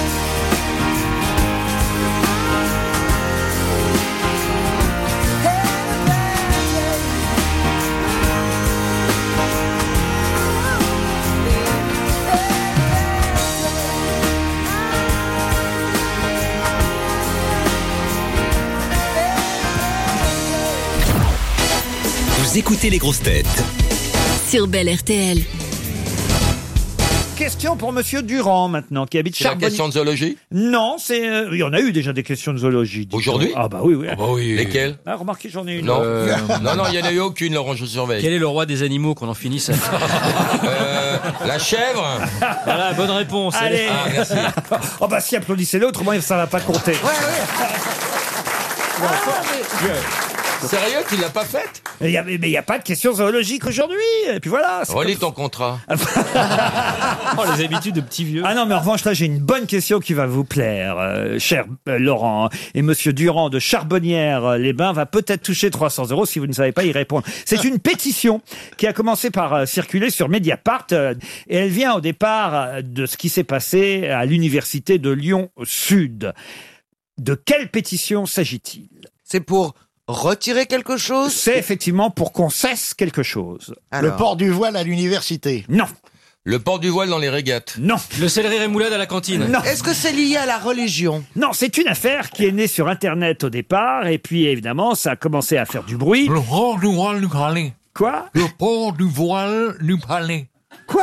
Vous écoutez les grosses têtes. Sur Bel R T L. Question pour Monsieur Durand maintenant, qui habite C'est la Charbonnières. question de zoologie? Non, c'est. euh, il y en a eu déjà des questions de zoologie. dites Aujourd'hui? donc. Ah bah oui, oui. Ah bah oui. Lesquelles? Ah, remarquez, j'en ai une. Non, Euh, non, non, il n'y en a eu aucune, Laurent, je surveille. Quel est le roi des animaux qu'on en finisse? Euh, la chèvre? Voilà, bonne réponse. Allez. Ah, merci. Oh bah si, applaudissez-le, autrement ça va pas compter. Sérieux, tu l'as pas faite? Mais il y a- mais il n'y a pas de questions zoologiques aujourd'hui. Et puis voilà. c'est Relis comme- ton contrat. Oh, les habitudes de petits vieux. Ah non, mais en revanche, là, j'ai une bonne question qui va vous plaire, euh, cher euh, Laurent. Et Monsieur Durand de Charbonnières-les-Bains va peut-être toucher trois cents euros si vous ne savez pas y répondre. C'est une pétition qui a commencé par euh, circuler sur Mediapart euh, et elle vient au départ euh, de ce qui s'est passé à l'université de Lyon-Sud. De quelle pétition s'agit-il? C'est pour retirer quelque chose? C'est effectivement pour qu'on cesse quelque chose. Le port du voile à l'université. Non. Le port du voile dans les régates. Non. Le céleri rémoulade à la cantine. Non. Est-ce que c'est lié à la religion? Non, c'est une affaire qui est née sur Internet au départ, et puis évidemment, ça a commencé à faire du bruit. Le port du voile nous parlait. Quoi? Le port du voile nous parlait. Quoi?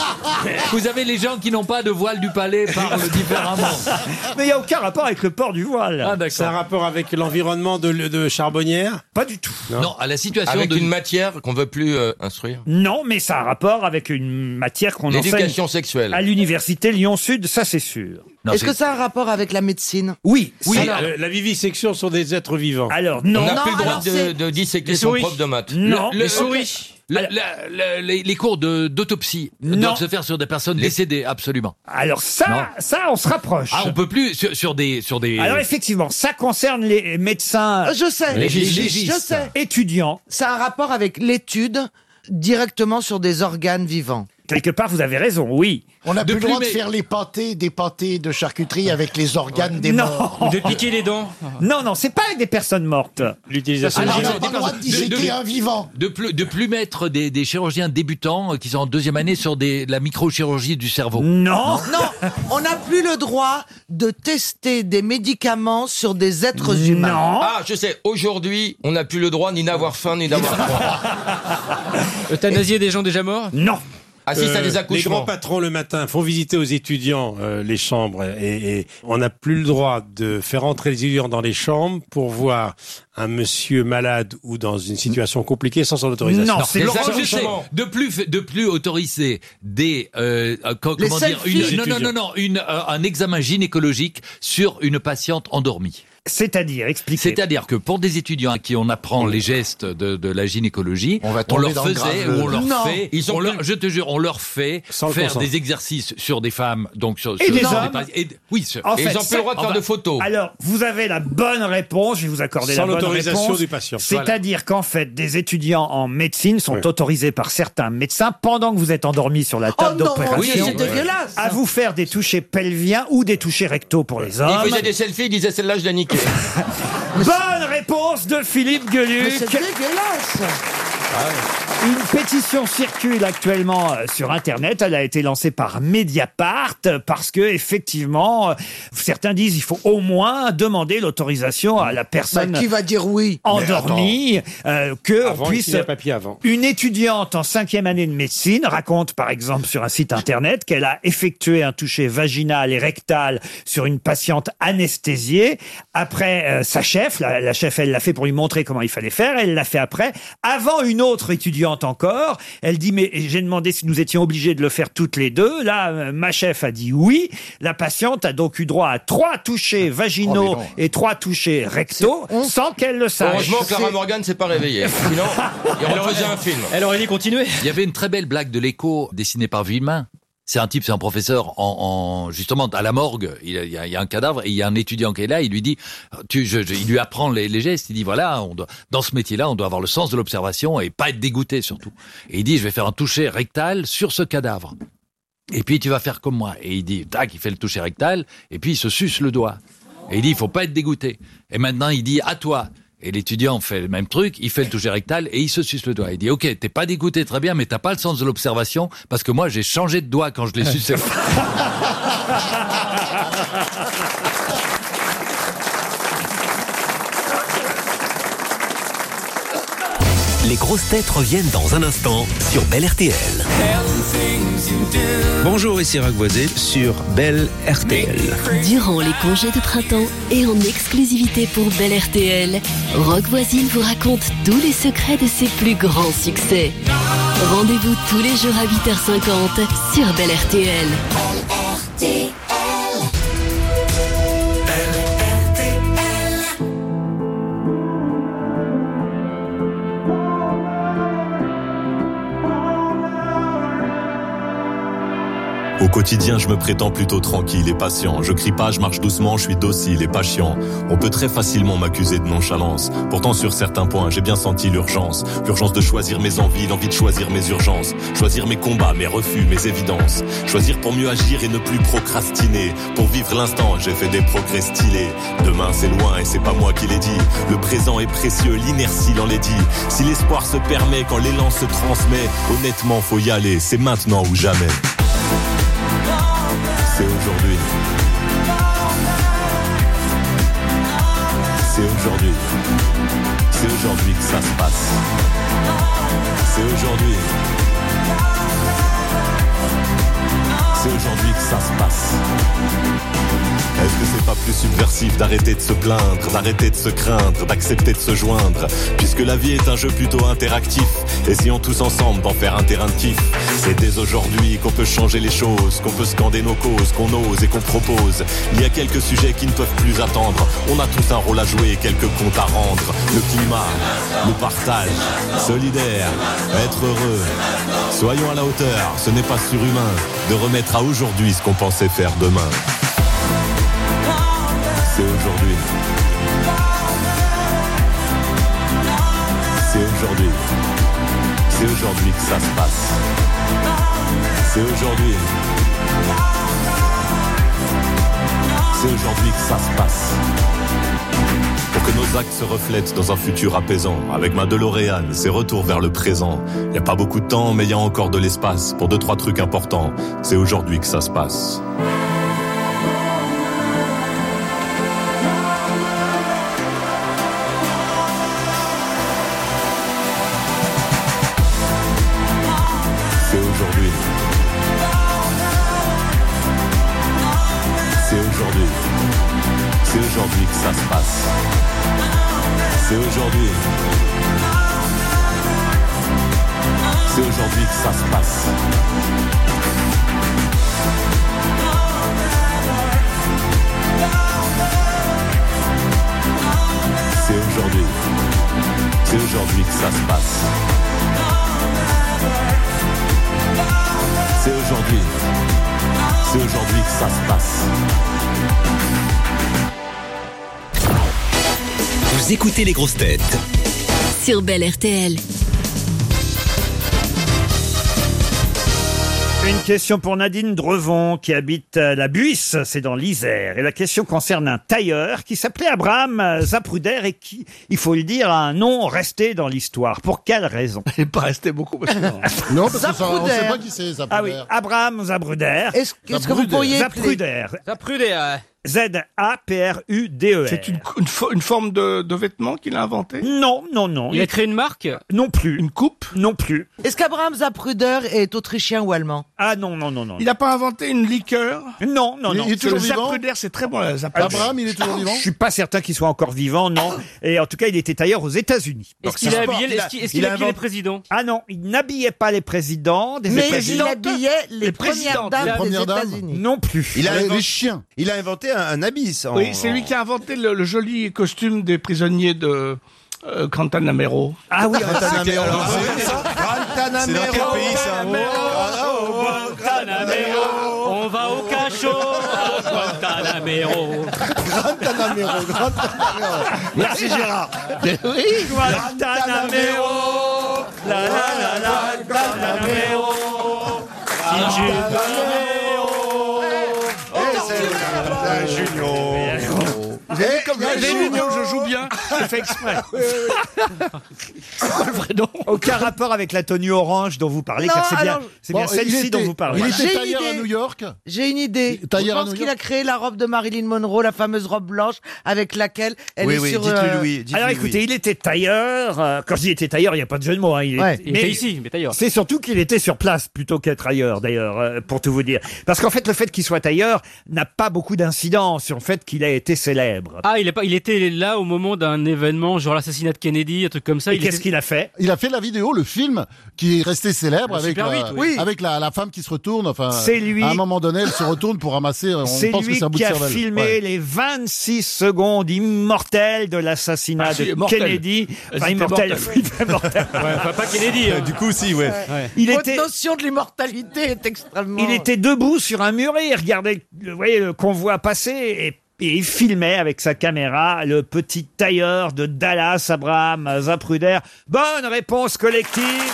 Vous avez les gens qui n'ont pas de voile du palais parlent différemment. Mais il n'y a aucun rapport avec le port du voile. Ah, d'accord. C'est un rapport avec l'environnement de, de Charbonnières? Pas du tout. Non, à la situation Avec de... une matière qu'on veut plus euh, instruire. Non, mais ça a rapport avec une matière qu'on enseigne L'éducation sexuelle. à l'université Lyon-Sud, ça c'est sûr. Est-ce que ça a un rapport avec la médecine? Oui. Oui, Alors, euh, la vivisection sont des êtres vivants. alors On non. n'a Non, plus le droit alors de, c'est- de disséquer Les son souris. prof de maths. Non. Le- Les ok. souris. La- la- la- les, les cours de- d'autopsie Non. doivent se faire sur des personnes décédées, absolument. Alors ça, Non. ça on se rapproche. Ah, on peut plus sur, sur des sur des. Alors effectivement, ça concerne les médecins Euh, Je sais. Légistes. Je sais. étudiants. Ça a un rapport avec l'étude directement sur des organes vivants. Quelque part, vous avez raison, oui. On n'a De plus le droit plus, de mais- faire les pâtés, des pâtés de charcuterie avec les organes des morts. Non, De piquer les dents. non, non, c'est pas avec des personnes mortes. L'utilisation Alors, de on n'a des pas le droit de personnes- de- disséquer de- un vivant. De plus, de plus mettre des, des chirurgiens débutants euh, qui sont en deuxième année sur des, la microchirurgie du cerveau. Non. Non, on n'a plus le droit de tester des médicaments sur des êtres humains. Non. Ah, je sais, aujourd'hui, on n'a plus le droit ni d'avoir faim ni d'avoir froid. Euthanasier des gens déjà morts? Non. Assiste à Euh, des les grands accouchements. patrons le matin font visiter aux étudiants euh, les chambres et, et on n'a plus le droit de faire entrer les étudiants dans les chambres pour voir un monsieur malade ou dans une situation compliquée sans son autorisation. Non, c'est Les Laurent accouchements. Justement. De plus, de plus autoriser des, euh, euh, co- Les comment dire, selfies. une, non, non, non, non, une, euh, un examen gynécologique sur une patiente endormie. C'est-à-dire, expliquez. C'est-à-dire que pour des étudiants à qui on apprend les gestes de, de la gynécologie, on, va on leur tomber dans le faisait, grave. ou on leur Non. fait, Ils sont on leur- plus- je te jure, on leur fait Sans le faire consent. des exercices sur des femmes, donc sur, Et sur- des sur hommes. pa- et- oui, sur- En et fait, ils ont plus ça- le droit de faire enfin, de photos. Alors, vous avez la bonne réponse, je vais vous accorder Sans la bonne l'autorisation réponse. du patient. C'est-à-dire qu'en fait, des étudiants en médecine sont Oui. autorisés par certains médecins, pendant que vous êtes endormi sur la table Oh non, d'opération, c'est dégueulasse. à vous faire des touchés pelviens ou des touchés rectaux pour les hommes. Il faisait des selfies, il disait celle-là, je l'ai niqué. Bonne réponse de Philippe Mais Gueluc. c'est dégueulasse. Une pétition circule actuellement euh, sur Internet. Elle a été lancée par Mediapart euh, parce que effectivement, euh, certains disent il faut au moins demander l'autorisation à la Bah, personne qui va dire oui? endormie euh, que on Avant, il puisse. signe un papier avant. Une étudiante en cinquième année de médecine raconte par exemple sur un site internet qu'elle a effectué un toucher vaginal et rectal sur une patiente anesthésiée. Après, euh, sa chef, la, la chef, elle l'a fait pour lui montrer comment il fallait faire. Elle l'a fait après, avant une autre étudiante encore. Elle dit mais j'ai demandé si nous étions obligés de le faire toutes les deux. Là, euh, ma chef a dit oui. La patiente a donc eu droit à trois touchés vaginaux non. et trois touchés rectaux sans qu'elle le sache. Heureusement, Clara Morgan s'est pas réveillée. Sinon, il refaisait un film. Elle aurait dit continuer. Il y avait une très belle blague de l'Écho dessinée par Villemin. C'est un type, c'est un professeur en, en justement à la morgue. Il y, a, il y a un cadavre et il y a un étudiant qui est là. Il lui dit, tu, je, je- il lui apprend les, les gestes. Il dit voilà, on doit, dans ce métier-là, on doit avoir le sens de l'observation et pas être dégoûté surtout. Et il dit, je vais faire un toucher rectal sur ce cadavre. Et puis tu vas faire comme moi. Et il dit, tac, il fait le toucher rectal et puis il se suce le doigt. Et il dit, il faut pas être dégoûté. Et maintenant il dit, à toi. Et l'étudiant fait le même truc, il fait le toucher rectal et il se suce le doigt. Il dit, ok, t'es pas dégoûté, très bien, mais t'as pas le sens de l'observation parce que moi j'ai changé de doigt quand je l'ai sucé. Les grosses têtes reviennent dans un instant sur Bel R T L. Bonjour, ici Roch Voisé sur Bel R T L. Durant les congés de printemps et en exclusivité pour Bel R T L, Roch Voisine vous raconte tous les secrets de ses plus grands succès. Rendez-vous tous les jours à huit heures cinquante sur Bel R T L. Au quotidien, je me prétends plutôt tranquille et patient. Je crie pas, je marche doucement, je suis docile et pas chiant. On peut très facilement m'accuser de nonchalance. Pourtant, sur certains points, j'ai bien senti l'urgence. L'urgence de choisir mes envies, l'envie de choisir mes urgences. Choisir mes combats, mes refus, mes évidences. Choisir pour mieux agir et ne plus procrastiner. Pour vivre l'instant, j'ai fait des progrès stylés. Demain, c'est loin et c'est pas moi qui l'ai dit. Le présent est précieux, l'inertie l'en l'est dit. Si l'espoir se permet, quand l'élan se transmet, honnêtement, faut y aller. C'est maintenant ou jamais. C'est aujourd'hui. C'est aujourd'hui. C'est aujourd'hui que ça se passe. C'est aujourd'hui. C'est aujourd'hui que ça se passe. Est-ce que c'est pas plus subversif d'arrêter de se plaindre, d'arrêter de se craindre, d'accepter de se joindre, puisque la vie est un jeu plutôt interactif. Essayons tous ensemble d'en faire un terrain de kiff. C'est dès aujourd'hui qu'on peut changer les choses, qu'on peut scander nos causes, qu'on ose et qu'on propose. Il y a quelques sujets qui ne peuvent plus attendre. On a tous un rôle à jouer et quelques comptes à rendre. Le climat, le partage, solidaire, être heureux. Soyons à la hauteur, ce n'est pas surhumain de remettre à aujourd'hui ce qu'on pensait faire demain. C'est aujourd'hui. C'est aujourd'hui. C'est aujourd'hui que ça se passe. C'est aujourd'hui. C'est aujourd'hui que ça se passe. Pour que nos actes se reflètent dans un futur apaisant. Avec ma DeLorean, c'est retour vers le présent. Y a pas beaucoup de temps, mais y a encore de l'espace pour deux, trois trucs importants. C'est aujourd'hui que ça se passe. C'est aujourd'hui. C'est aujourd'hui. C'est aujourd'hui que ça se passe. C'est aujourd'hui. C'est aujourd'hui que ça se passe. ça se passe. C'est aujourd'hui. C'est aujourd'hui que ça se passe. Vous écoutez les grosses têtes sur Bel R T L. Une question pour Nadine Drevon qui habite à la Buisse, c'est dans l'Isère. Et la question concerne un tailleur qui s'appelait Abraham Zapruder et qui, il faut le dire, a un nom resté dans l'histoire. Pour quelle raison? Il n'est pas resté beaucoup. Parce que non. Non, parce que ça, on Zapruder. sait pas qui c'est, Zapruder. Ah oui, Abraham Zapruder. Est-ce est-ce que vous pourriez Zapruder. Zapruder. Z A P R U D E R. C'est une, une, fo- une forme de, de vêtement qu'il a inventé. Non, non, non. Il a créé une marque? Non plus. Une coupe. Non plus. Est-ce qu'Abraham Zapruder est autrichien ou allemand? Ah non, non, non, non. Il n'a pas inventé une liqueur. Non, non, Il- non. il est toujours Le vivant. Zapruder, c'est très bon. le Zapruder. Abraham, il est toujours vivant. Je suis pas certain qu'il soit encore vivant, non. Et en tout cas, il était tailleur aux États-Unis. Est-ce qu'il a habillé, est-ce qu'il, est-ce qu'il il a habillait les inventé- présidents? Ah non, il n'habillait pas les présidents des Mais il États-Unis. habillait les, Les premières présidentes, dames les des premières dames. États-Unis. Non plus. Il a, Les- inventé, les chiens. il a inventé un, un habit. en- Oui, c'est lui qui a inventé le, le joli costume des prisonniers de euh, Guantanamero. Ah oui, Guantanamero. Alors, c'est- c'est dans quel pays ça? On va au cachot à Guantanamero. Guantanamero, Guantanamero. Merci Gérard. Oui. Guantanamero. La la la la Guantanamero. Si tu Vous avez vu comme les Junior, je joue bien. J'ai fait exprès. C'est pas le vrai nom. Aucun rapport avec la tenue orange dont vous parlez, Non, car c'est bien, alors, c'est Bon, bien il celle-ci était- dont vous parlez. Il J'ai était une tailleur à idée. New York. J'ai une idée. Tailleur Je à pense New qu'il York. a créé la robe de Marilyn Monroe, la fameuse robe blanche avec laquelle elle Oui, est oui, sur... dites-lui euh, Louis. dites-lui Alors Louis. écoutez, il était tailleur. euh, quand je dis était tailleur, il n'y a pas de jeu de mots. Hein, il est- Ouais. Il mais était ici, mais d'ailleurs. c'est surtout qu'il était sur place plutôt qu'être ailleurs, d'ailleurs, euh, pour tout vous dire. Parce qu'en fait, le fait qu'il soit tailleur n'a pas beaucoup d'incidence sur le fait qu'il a été célèbre. Ah, il, est pas, il était là au moment d'un événement, genre l'assassinat de Kennedy, un truc comme ça. Et Il qu'est-ce était- qu'il a fait? Il a fait la vidéo, le film, qui est resté célèbre Le avec, Super la, huit, oui. avec la, la femme qui se retourne. Enfin, C'est lui. À un moment donné, elle se retourne pour ramasser. On C'est pense que lui c'est un bout qui de a cervelle. filmé Ouais. les vingt-six secondes immortelles de l'assassinat Ah, si, de mortel. Kennedy. Enfin, C'était immortel. mortel. Oui, c'était mortel. Ouais, enfin, pas Kennedy. hein. Du coup, si, ouais. Ouais. Il Votre était, notion de l'immortalité est extrêmement... il était debout sur un muret. Il regardait, vous voyez, le convoi passer et Et il filmait avec sa caméra le petit tailleur de Dallas, Abraham Zapruder. Bonne réponse collective.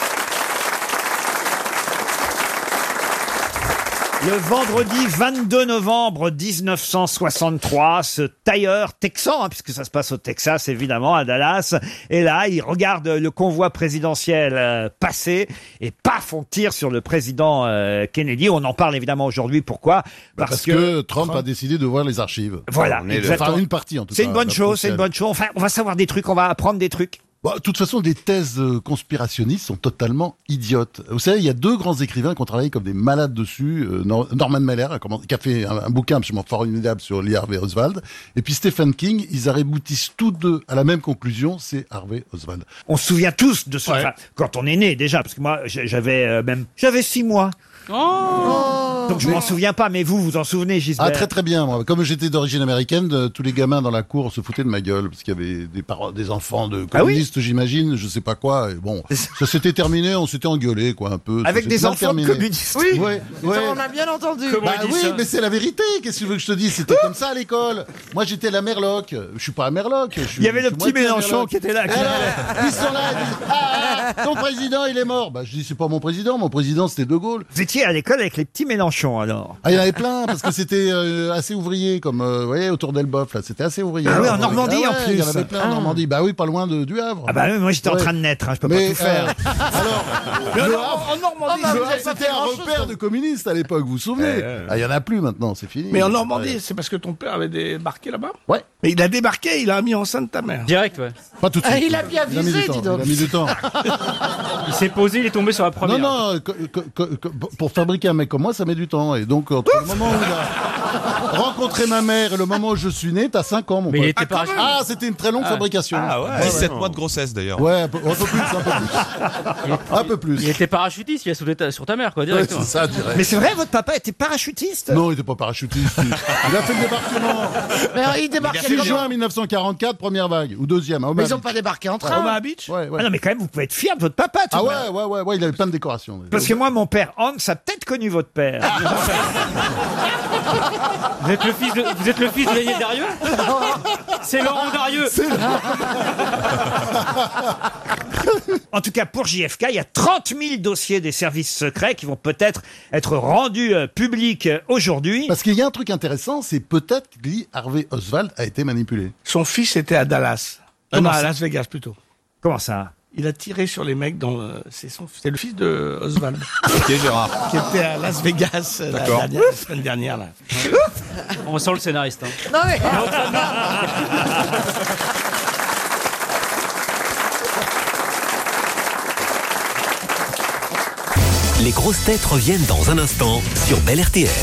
Le vendredi vingt-deux novembre mille neuf cent soixante-trois, ce tailleur texan, hein, puisque ça se passe au Texas évidemment, à Dallas, et là il regarde le convoi présidentiel euh, passer, et paf, on tire sur le président euh, Kennedy. On en parle évidemment aujourd'hui. Pourquoi? Parce, Parce que, que Trump, Trump a décidé de voir les archives. Voilà, on est exactement. Enfin, une partie en tout cas. C'est une bonne chose, c'est une bonne chose. Enfin, on va savoir des trucs, on va apprendre des trucs. Bon, de toute façon, des thèses conspirationnistes sont totalement idiotes. Vous savez, il y a deux grands écrivains qui ont travaillé comme des malades dessus. Euh, Norman Mailer, qui a fait un, un bouquin absolument formidable sur Lee Harvey Oswald, et puis Stephen King. Ils aboutissent tous deux à la même conclusion, c'est Harvey Oswald. On se souvient tous de ce, Ouais. enfin, quand on est né déjà, parce que moi j'avais euh, même, j'avais six mois. Oh Donc je m'en souviens pas, mais vous, vous en souvenez, Gisbert? Ah, très très bien. Moi. Comme j'étais d'origine américaine, de, tous les gamins dans la cour se foutaient de ma gueule, parce qu'il y avait des, parents, des enfants de Ah oui communistes, j'imagine, je sais pas quoi. Et bon, ça s'était terminé, on s'était engueulé, quoi, un peu. Ça Avec s'était des mal enfants terminé. de communistes. Oui, Ouais, ouais. ça, on a bien entendu. Comment Bah il dit oui, ça mais c'est la vérité. Qu'est-ce que tu veux que je te dise? C'était comme ça à l'école. Moi, j'étais à la Merloc. Je suis pas à Merloc. je suis- Il y avait je le suis petit moitié à Mélenchon Merloc. qui était là. Eh là, ils sont là, ils disent, ah, ah, ton président, il est mort. Bah, je dis, c'est pas mon président. Mon président, c'était De Gaulle. Vous étiez à l'école avec les petits Mélenchons, alors? Ah, il y en avait plein, parce que c'était euh, assez ouvrier, comme, euh, vous voyez, autour d'Elbeuf, là. C'était assez ouvrier. Ah oui, en Normandie, Ah en ouais, plus. Il y en avait plein en Ah. Normandie. Bah oui, pas loin de, du Havre. Ah bah oui, moi j'étais en Ouais. train de naître, hein, je peux Mais, pas tout faire. euh, alors, le Havre, En Normandie, Oh, bah, le vous Havre, avez pas c'était fait un grand-chose, repère donc. de communistes à l'époque, vous vous souvenez? Ouais, ouais. Ah, il y en a plus maintenant, c'est fini. Mais en Normandie, Ouais. c'est parce que ton père avait débarqué là-bas? Ouais. Mais il a débarqué, il a mis enceinte ta mère. Direct, ouais. Pas tout de Ah, suite. il a bien mis visé, du temps, dis donc. Il a mis du temps. Il s'est posé, il est tombé sur la première. Non, non, que- que- que- que- pour fabriquer un mec comme moi, ça met du temps. Et donc, entre le moment où il a... rencontrer ma mère et le moment où je suis né, t'as cinq ans, mon Mais pote. il était Ah, pas- quand même. Ah, c'était une très longue Ah. fabrication. Ah ouais. dix-sept mois de grossesse d'ailleurs. Ouais, un peu, un peu plus, un peu plus. Un peu plus. Il était parachutiste, il a sauté ta- sur ta mère, quoi, Ouais, directement. c'est ça, direct. Mais c'est vrai, votre papa était parachutiste? Non, il était pas parachutiste. Il il a fait le débarquement. Mais il débarquait six comment juin mille neuf cent quarante-quatre, première vague. Ou deuxième, à Omaha Mais ils ont Beach. pas débarqué en Ouais. train. Omaha Beach Ouais, ouais. Ah non, mais quand même, vous pouvez être fier de votre papa, tout Ah de ouais, même. ouais, ouais, ouais, il avait plein de décorations. Parce que moi, mon père Hans a peut-être connu votre père. Vous êtes le fils de, vous êtes le fils de Daniel Darieux? C'est Laurent Darieux. En tout cas, pour J F K, il y a trente mille dossiers des services secrets qui vont peut-être être rendus euh, publics euh, aujourd'hui. Parce qu'il y a un truc intéressant, c'est peut-être que Lee Harvey Oswald a été manipulé. Son fils était à Dallas. Euh, Comment non, à ça Las Vegas plutôt. Comment ça? Il a tiré sur les mecs dans le... C'est son... c'est le fils de Oswald. Ok, Gérard. Qui était à Las Vegas euh, la, D'accord. dernière- la semaine dernière. Là. On sent le scénariste. Hein. Non mais. Les grosses têtes reviennent dans un instant sur Bel R T L.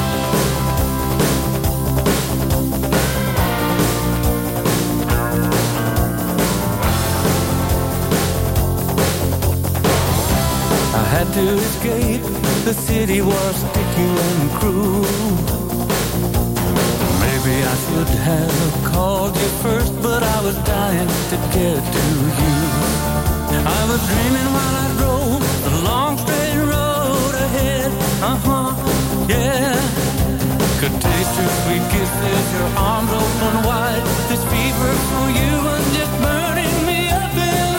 I had to escape, the city was sticky and cruel. Maybe I should have called you first, but I was dying to get to you. I was dreaming while I drove the long straight road ahead. Uh-huh, yeah. Could taste your sweet kisses, your arms open wide. This fever for you was just burning me up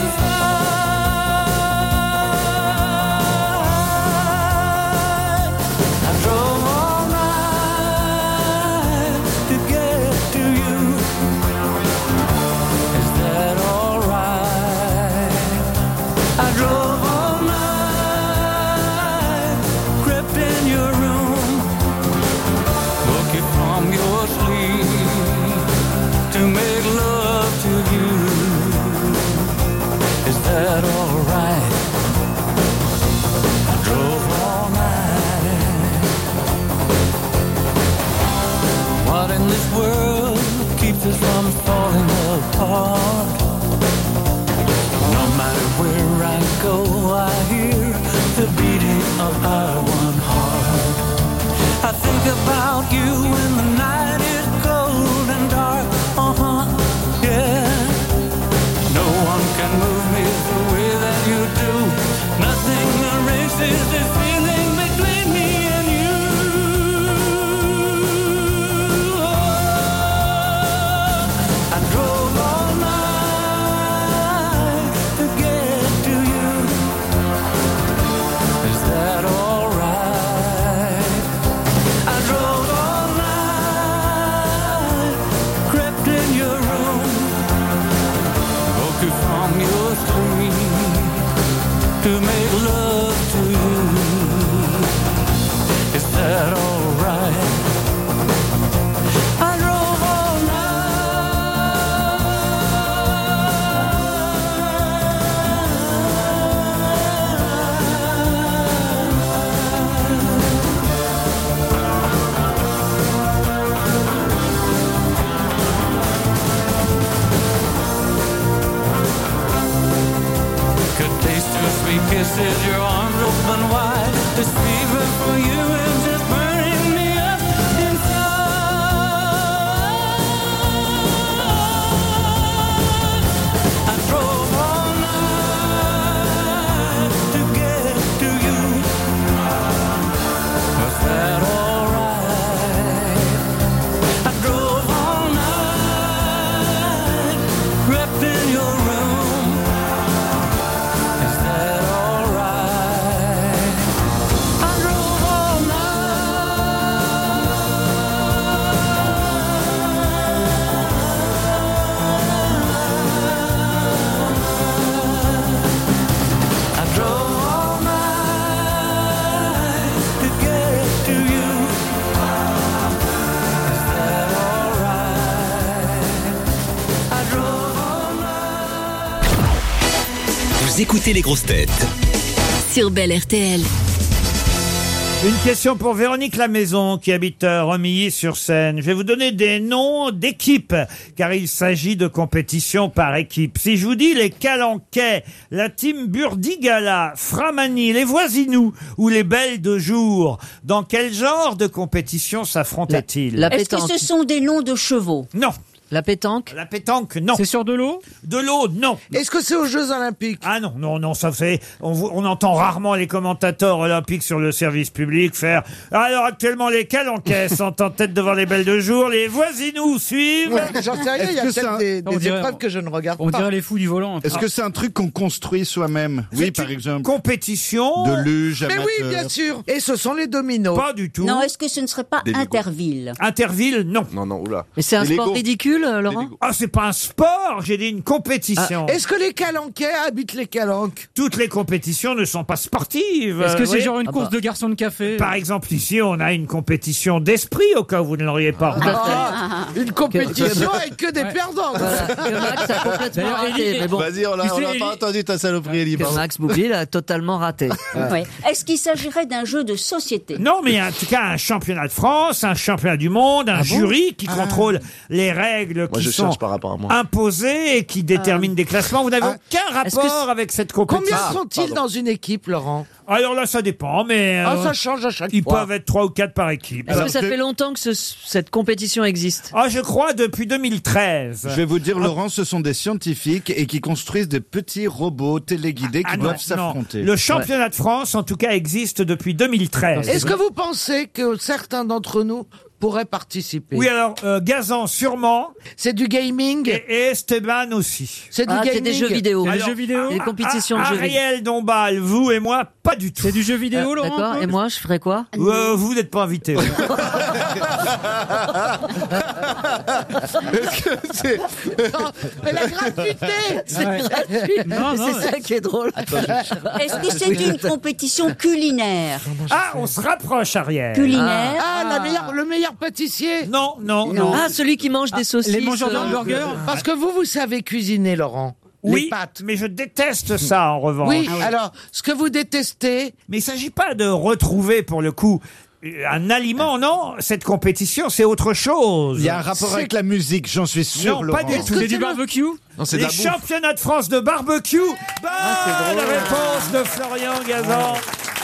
inside. I drove all night to get to you. Is that alright? I drove all night, crept in your room, woke you from your sleep to make love to you. Is that alright? I drove all night. What in this world keeps us from falling apart? No matter where I go, I hear the beating of our one heart. I think about you when the night is cold and dark. Uh-huh, yeah. No one can move me the way that you do. Nothing erases this feeling between me and you. I drove all night to get to you. Is that alright? I drove all night, crept in your room, woke you from your sleep to make love to you. Is that alright? I drove all could taste your sweet kisses, your arms open wide. This fever for you is just burning me up inside. I drove all night to get to you. Was that alright? I drove all night, crept in your room. Is that alright? I drove all night. I drove all night to get to you. Is that alright? I drove all Vous écoutez les grosses têtes Sur Bel R T L. Une question pour Véronique Lamaison qui habite euh, Romilly-sur-Seine. Je vais vous donner des noms d'équipes car il s'agit de compétition par équipe. Si je vous dis les Calanquais, la team Burdigala, Framani, les Voisinous ou les Belles de Jour, dans quel genre de compétition s'affrontaient-ils? La Est-ce que pétanque. ce sont des noms de chevaux? Non. La pétanque. La pétanque, non. C'est sur de l'eau? De l'eau, non. Est-ce que c'est aux Jeux Olympiques? Ah non, non, non, ça vous savez, on, vous- on entend rarement les commentateurs olympiques sur le service public faire « Alors actuellement les Calanquais sont en tête devant les Belles de Jour, les Voisinous suivent... Ouais, J'en sais rien, il y a Est-ce que peut-être ça- des, on des dirait- épreuves que je ne regarde On pas. dirait les fous du volant. un peu. Est-ce que c'est un truc qu'on construit soi-même? Oui, C'est par une exemple. compétition... De luge, Mais amateur. oui, bien sûr. Et ce sont les dominos. Pas du tout. Non, est-ce que ce ne serait pas Des Legos. Interville? Interville, non. Non, non, oula. Mais c'est un Les sport Legos. ridicule, euh, Laurent. Ah, c'est pas un sport, j'ai dit une compétition. Est-ce que les Calanquais habitent les Calanques? Toutes les compétitions ne sont pas sportives. Est-ce que euh, c'est oui. genre une Ah course bah. de garçons de café? Par exemple, ici, on a une compétition d'esprit, au cas où vous ne l'auriez pas remarqué. Ah, une compétition avec que des perdants. Voilà, que Max a complètement D'ailleurs, raté. Élie- Mais bon, Vas-y, on Tu a, sais, on a Élie- pas entendu ta saloperie, Elie. que Max Boublil a totalement raté. Oui. Est-ce qu'il s'agirait d'un jeu de société? Non, mais il y a en tout cas un championnat de France, un championnat du monde, un jury qui contrôle les règles Moi, qui je sont cherche par rapport à moi. imposées et qui déterminent des classements. Vous n'avez Ah. aucun Est-ce que rapport c'est- avec cette Combien compétition. sont-ils dans une équipe, Laurent? Alors là, ça dépend, mais Ah, euh, ça change à chaque ils fois. peuvent être trois ou quatre par équipe. Est-ce Alors, que ça je- fait longtemps que ce- cette compétition existe? Ah, je crois depuis deux mille treize. Je vais vous dire, Laurent, ce sont des scientifiques et qui construisent des petits robots téléguidés qui Ah non, doivent non. s'affronter. Le championnat de France, en tout cas, existe depuis deux mille treize. Est-ce que vous pensez que certains d'entre nous pourraient participer? Oui, alors, euh, Gazan sûrement, C'est du gaming? et, et Esteban aussi. C'est du Ah, gaming? c'est des jeux vidéo. Il y a des Alors, jeux vidéo? Des compétitions de Ah, jeux vidéo. Ariel Dombal, vous et moi, pas du tout. C'est du jeu vidéo, Euh, Laurent? D'accord. un peu Et moi, je ferais quoi? Euh, vous n'êtes pas invité. oui. Non, mais la gratuité! C'est Ouais. gratuit. Non, non, C'est ça qui est drôle. Est-ce que c'est une compétition culinaire? Ah, on se rapproche, Ariel. Culinaire? Ah, la meilleure, le meilleur pâtissier! Non, non, non. Ah, celui qui mange des saucisses. Les mangeurs de euh, hamburgers? Parce que vous, vous savez cuisiner, Laurent. Oui, Les pâtes. mais je déteste ça, en revanche. Oui, alors, ce que vous détestez, Mais il ne s'agit pas de retrouver, pour le coup, un aliment, non. Cette compétition, c'est autre chose. Il y a un rapport avec la musique, j'en suis sûr, Non, Laurent. pas du tout. C'est du barbecue? Non, c'est de Les la bouffe. championnats de France de barbecue. Bonne réponse de Florian Gazan.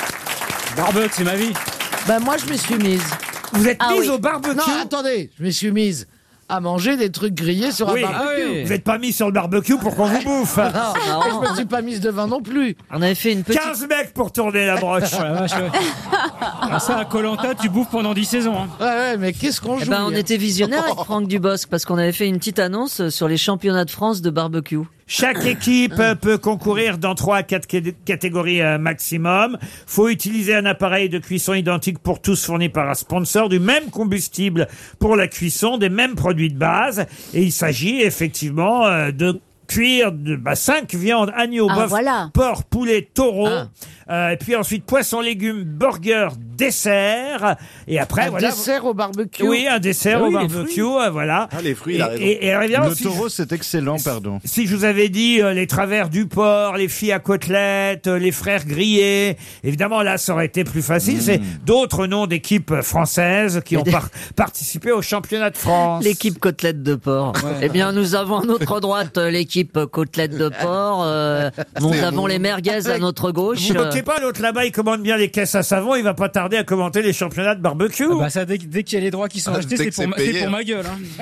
Barbecue, c'est ma vie. ben moi, je m'y suis mise. Vous êtes Ah mise oui. au barbecue. Non, attendez, je m'y suis mise à manger des trucs grillés sur Oui. un barbecue. Ah oui. Vous n'êtes pas mis sur le barbecue pour qu'on vous bouffe. Non, et je me suis pas mise devant non plus. On avait fait une petite. quinze mecs pour tourner la broche. Oh la vache, ouais. Ah, ça, à Koh-Lanta, tu bouffes pendant dix saisons. Hein. Ouais, ouais, mais qu'est-ce qu'on Eh joue ben, on hier était visionnaire avec Franck Dubosc parce qu'on avait fait une petite annonce sur les championnats de France de barbecue. Chaque équipe euh, peut concourir dans trois à quatre cat- catégories euh, maximum. Faut utiliser un appareil de cuisson identique pour tous fourni par un sponsor, du même combustible pour la cuisson, des mêmes produits de base. Et il s'agit effectivement euh, de cuire de, bah, cinq viandes, agneau, Ah, bœuf, voilà. porc, poulet, taureau. Ah. Euh, et puis ensuite poisson, légumes, burger, dessert. Et après, Un voilà. dessert au barbecue. Oui, un dessert Ah au oui, les barbecue, euh, voilà. Ah, les fruits, et, il a raison. et, et alors, évidemment, Le si taureau, je- c'est excellent, pardon. si je vous avais dit euh, les travers du porc, les filles à côtelettes, euh, les frères grillés, évidemment là ça aurait été plus facile. C'est d'autres noms d'équipes françaises qui ont par- participé au championnat de France. L'équipe côtelette de porc. Eh bien, nous avons à notre droite euh, l'équipe côtelette de porc. euh, nous avons les merguez à notre gauche. Vous euh, notez pas, l'autre là-bas il commande bien les caisses à savon, il va pas tarder à commenter les championnats de barbecue. Ah bah ça, dès, dès qu'il y a les droits qui sont Ah, achetés, dès c'est que pour, c'est ma- payé, c'est pour hein. ma gueule. Hein.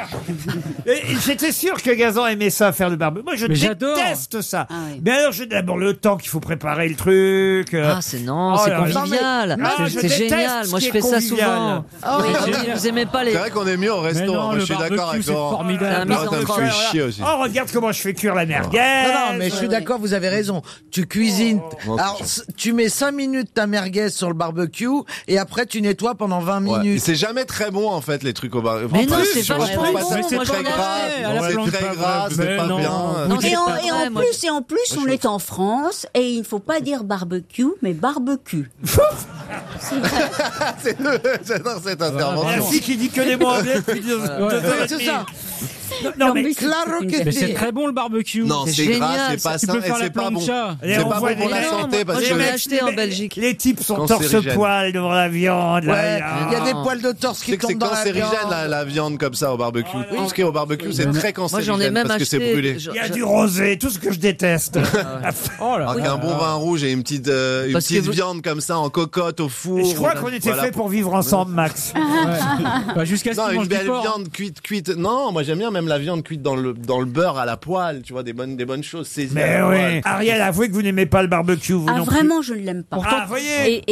Et j'étais sûr que Gazan aimait ça, faire le barbecue. Moi je Mais j'adore. déteste ça. Ah oui. Mais alors j'ai d'abord le temps qu'il faut préparer le truc. euh, Ah, c'est non, Oh c'est là là. convivial. Non, mais- C'est Ah, c'est je déteste génial. ce Moi, qui je est fais ça convivial. souvent. Ah oui. Ah oui, vous aimez pas les. C'est vrai qu'on est mieux au Mais resto. non, Moi, le je suis d'accord barbecue, avec c'est Laurent. formidable. La mise Non, en t'as tranche. fait chier aussi. Oh, regarde comment je fais cuire la merguez. Non, non, mais je suis d'accord, vous avez raison. Tu cuisines. Oh, Alors, c- tu mets cinq minutes ta merguez sur le barbecue et après tu nettoies pendant vingt Ouais. minutes. C'est jamais très bon en fait les trucs au bar. Mais En non, plus, c'est sur- vachement je bon. trouve pas ça, c'est Moi, très j'en ai gras. acheté à la C'est plante. très gras, c'est Mais pas non. bien. Non, Et en, c'est et pas en vrai, moi, plus, et en plus, on est en France et il ne faut pas dire barbecue, mais barbecue. C'est vrai. C'est le- J'adore cette intervention. Merci qui dit que les mots anglais depuis deux, deux heures et C'est demie. ça. Non, mais claro que Mais c'est sí. très bon le barbecue. Non, c'est gras, c'est pas Tu sain peux et faire la c'est pas bon. plancha. Et C'est on pas voit bon pour des- la Non, santé moi, parce je que l'ai acheté en Belgique. Les types sont Cancérigène. torse-poil devant la viande. là, Ouais, là. il y a des poils de torse tu qui sais que c'est tombent dans la cancérigène viande. la, la viande comme ça au barbecue. Tout ce qui est au barbecue, c'est très Moi, j'en ai cancérigène même parce que c'est acheté. brûlé. je- Il y a je- du rosé, tout ce que je déteste. Oh là. Avec un bon vin rouge et une petite, euh, une Parce que petite vous- viande comme ça en cocotte au four. Je crois qu'on était Voilà. fait pour vivre ensemble, Max. Bah, jusqu'à ce Non, qu'il une mange du belle porc. viande cuite, cuite. Non, moi j'aime bien même la viande cuite dans le dans le beurre à la poêle. Tu vois des bonnes des bonnes choses saisies à Mais la oui. poêle. Ariel, avouez que vous n'aimez pas le barbecue, vous Ah, non plus. vraiment, je ne l'aime pas. Ah, voyez. Et,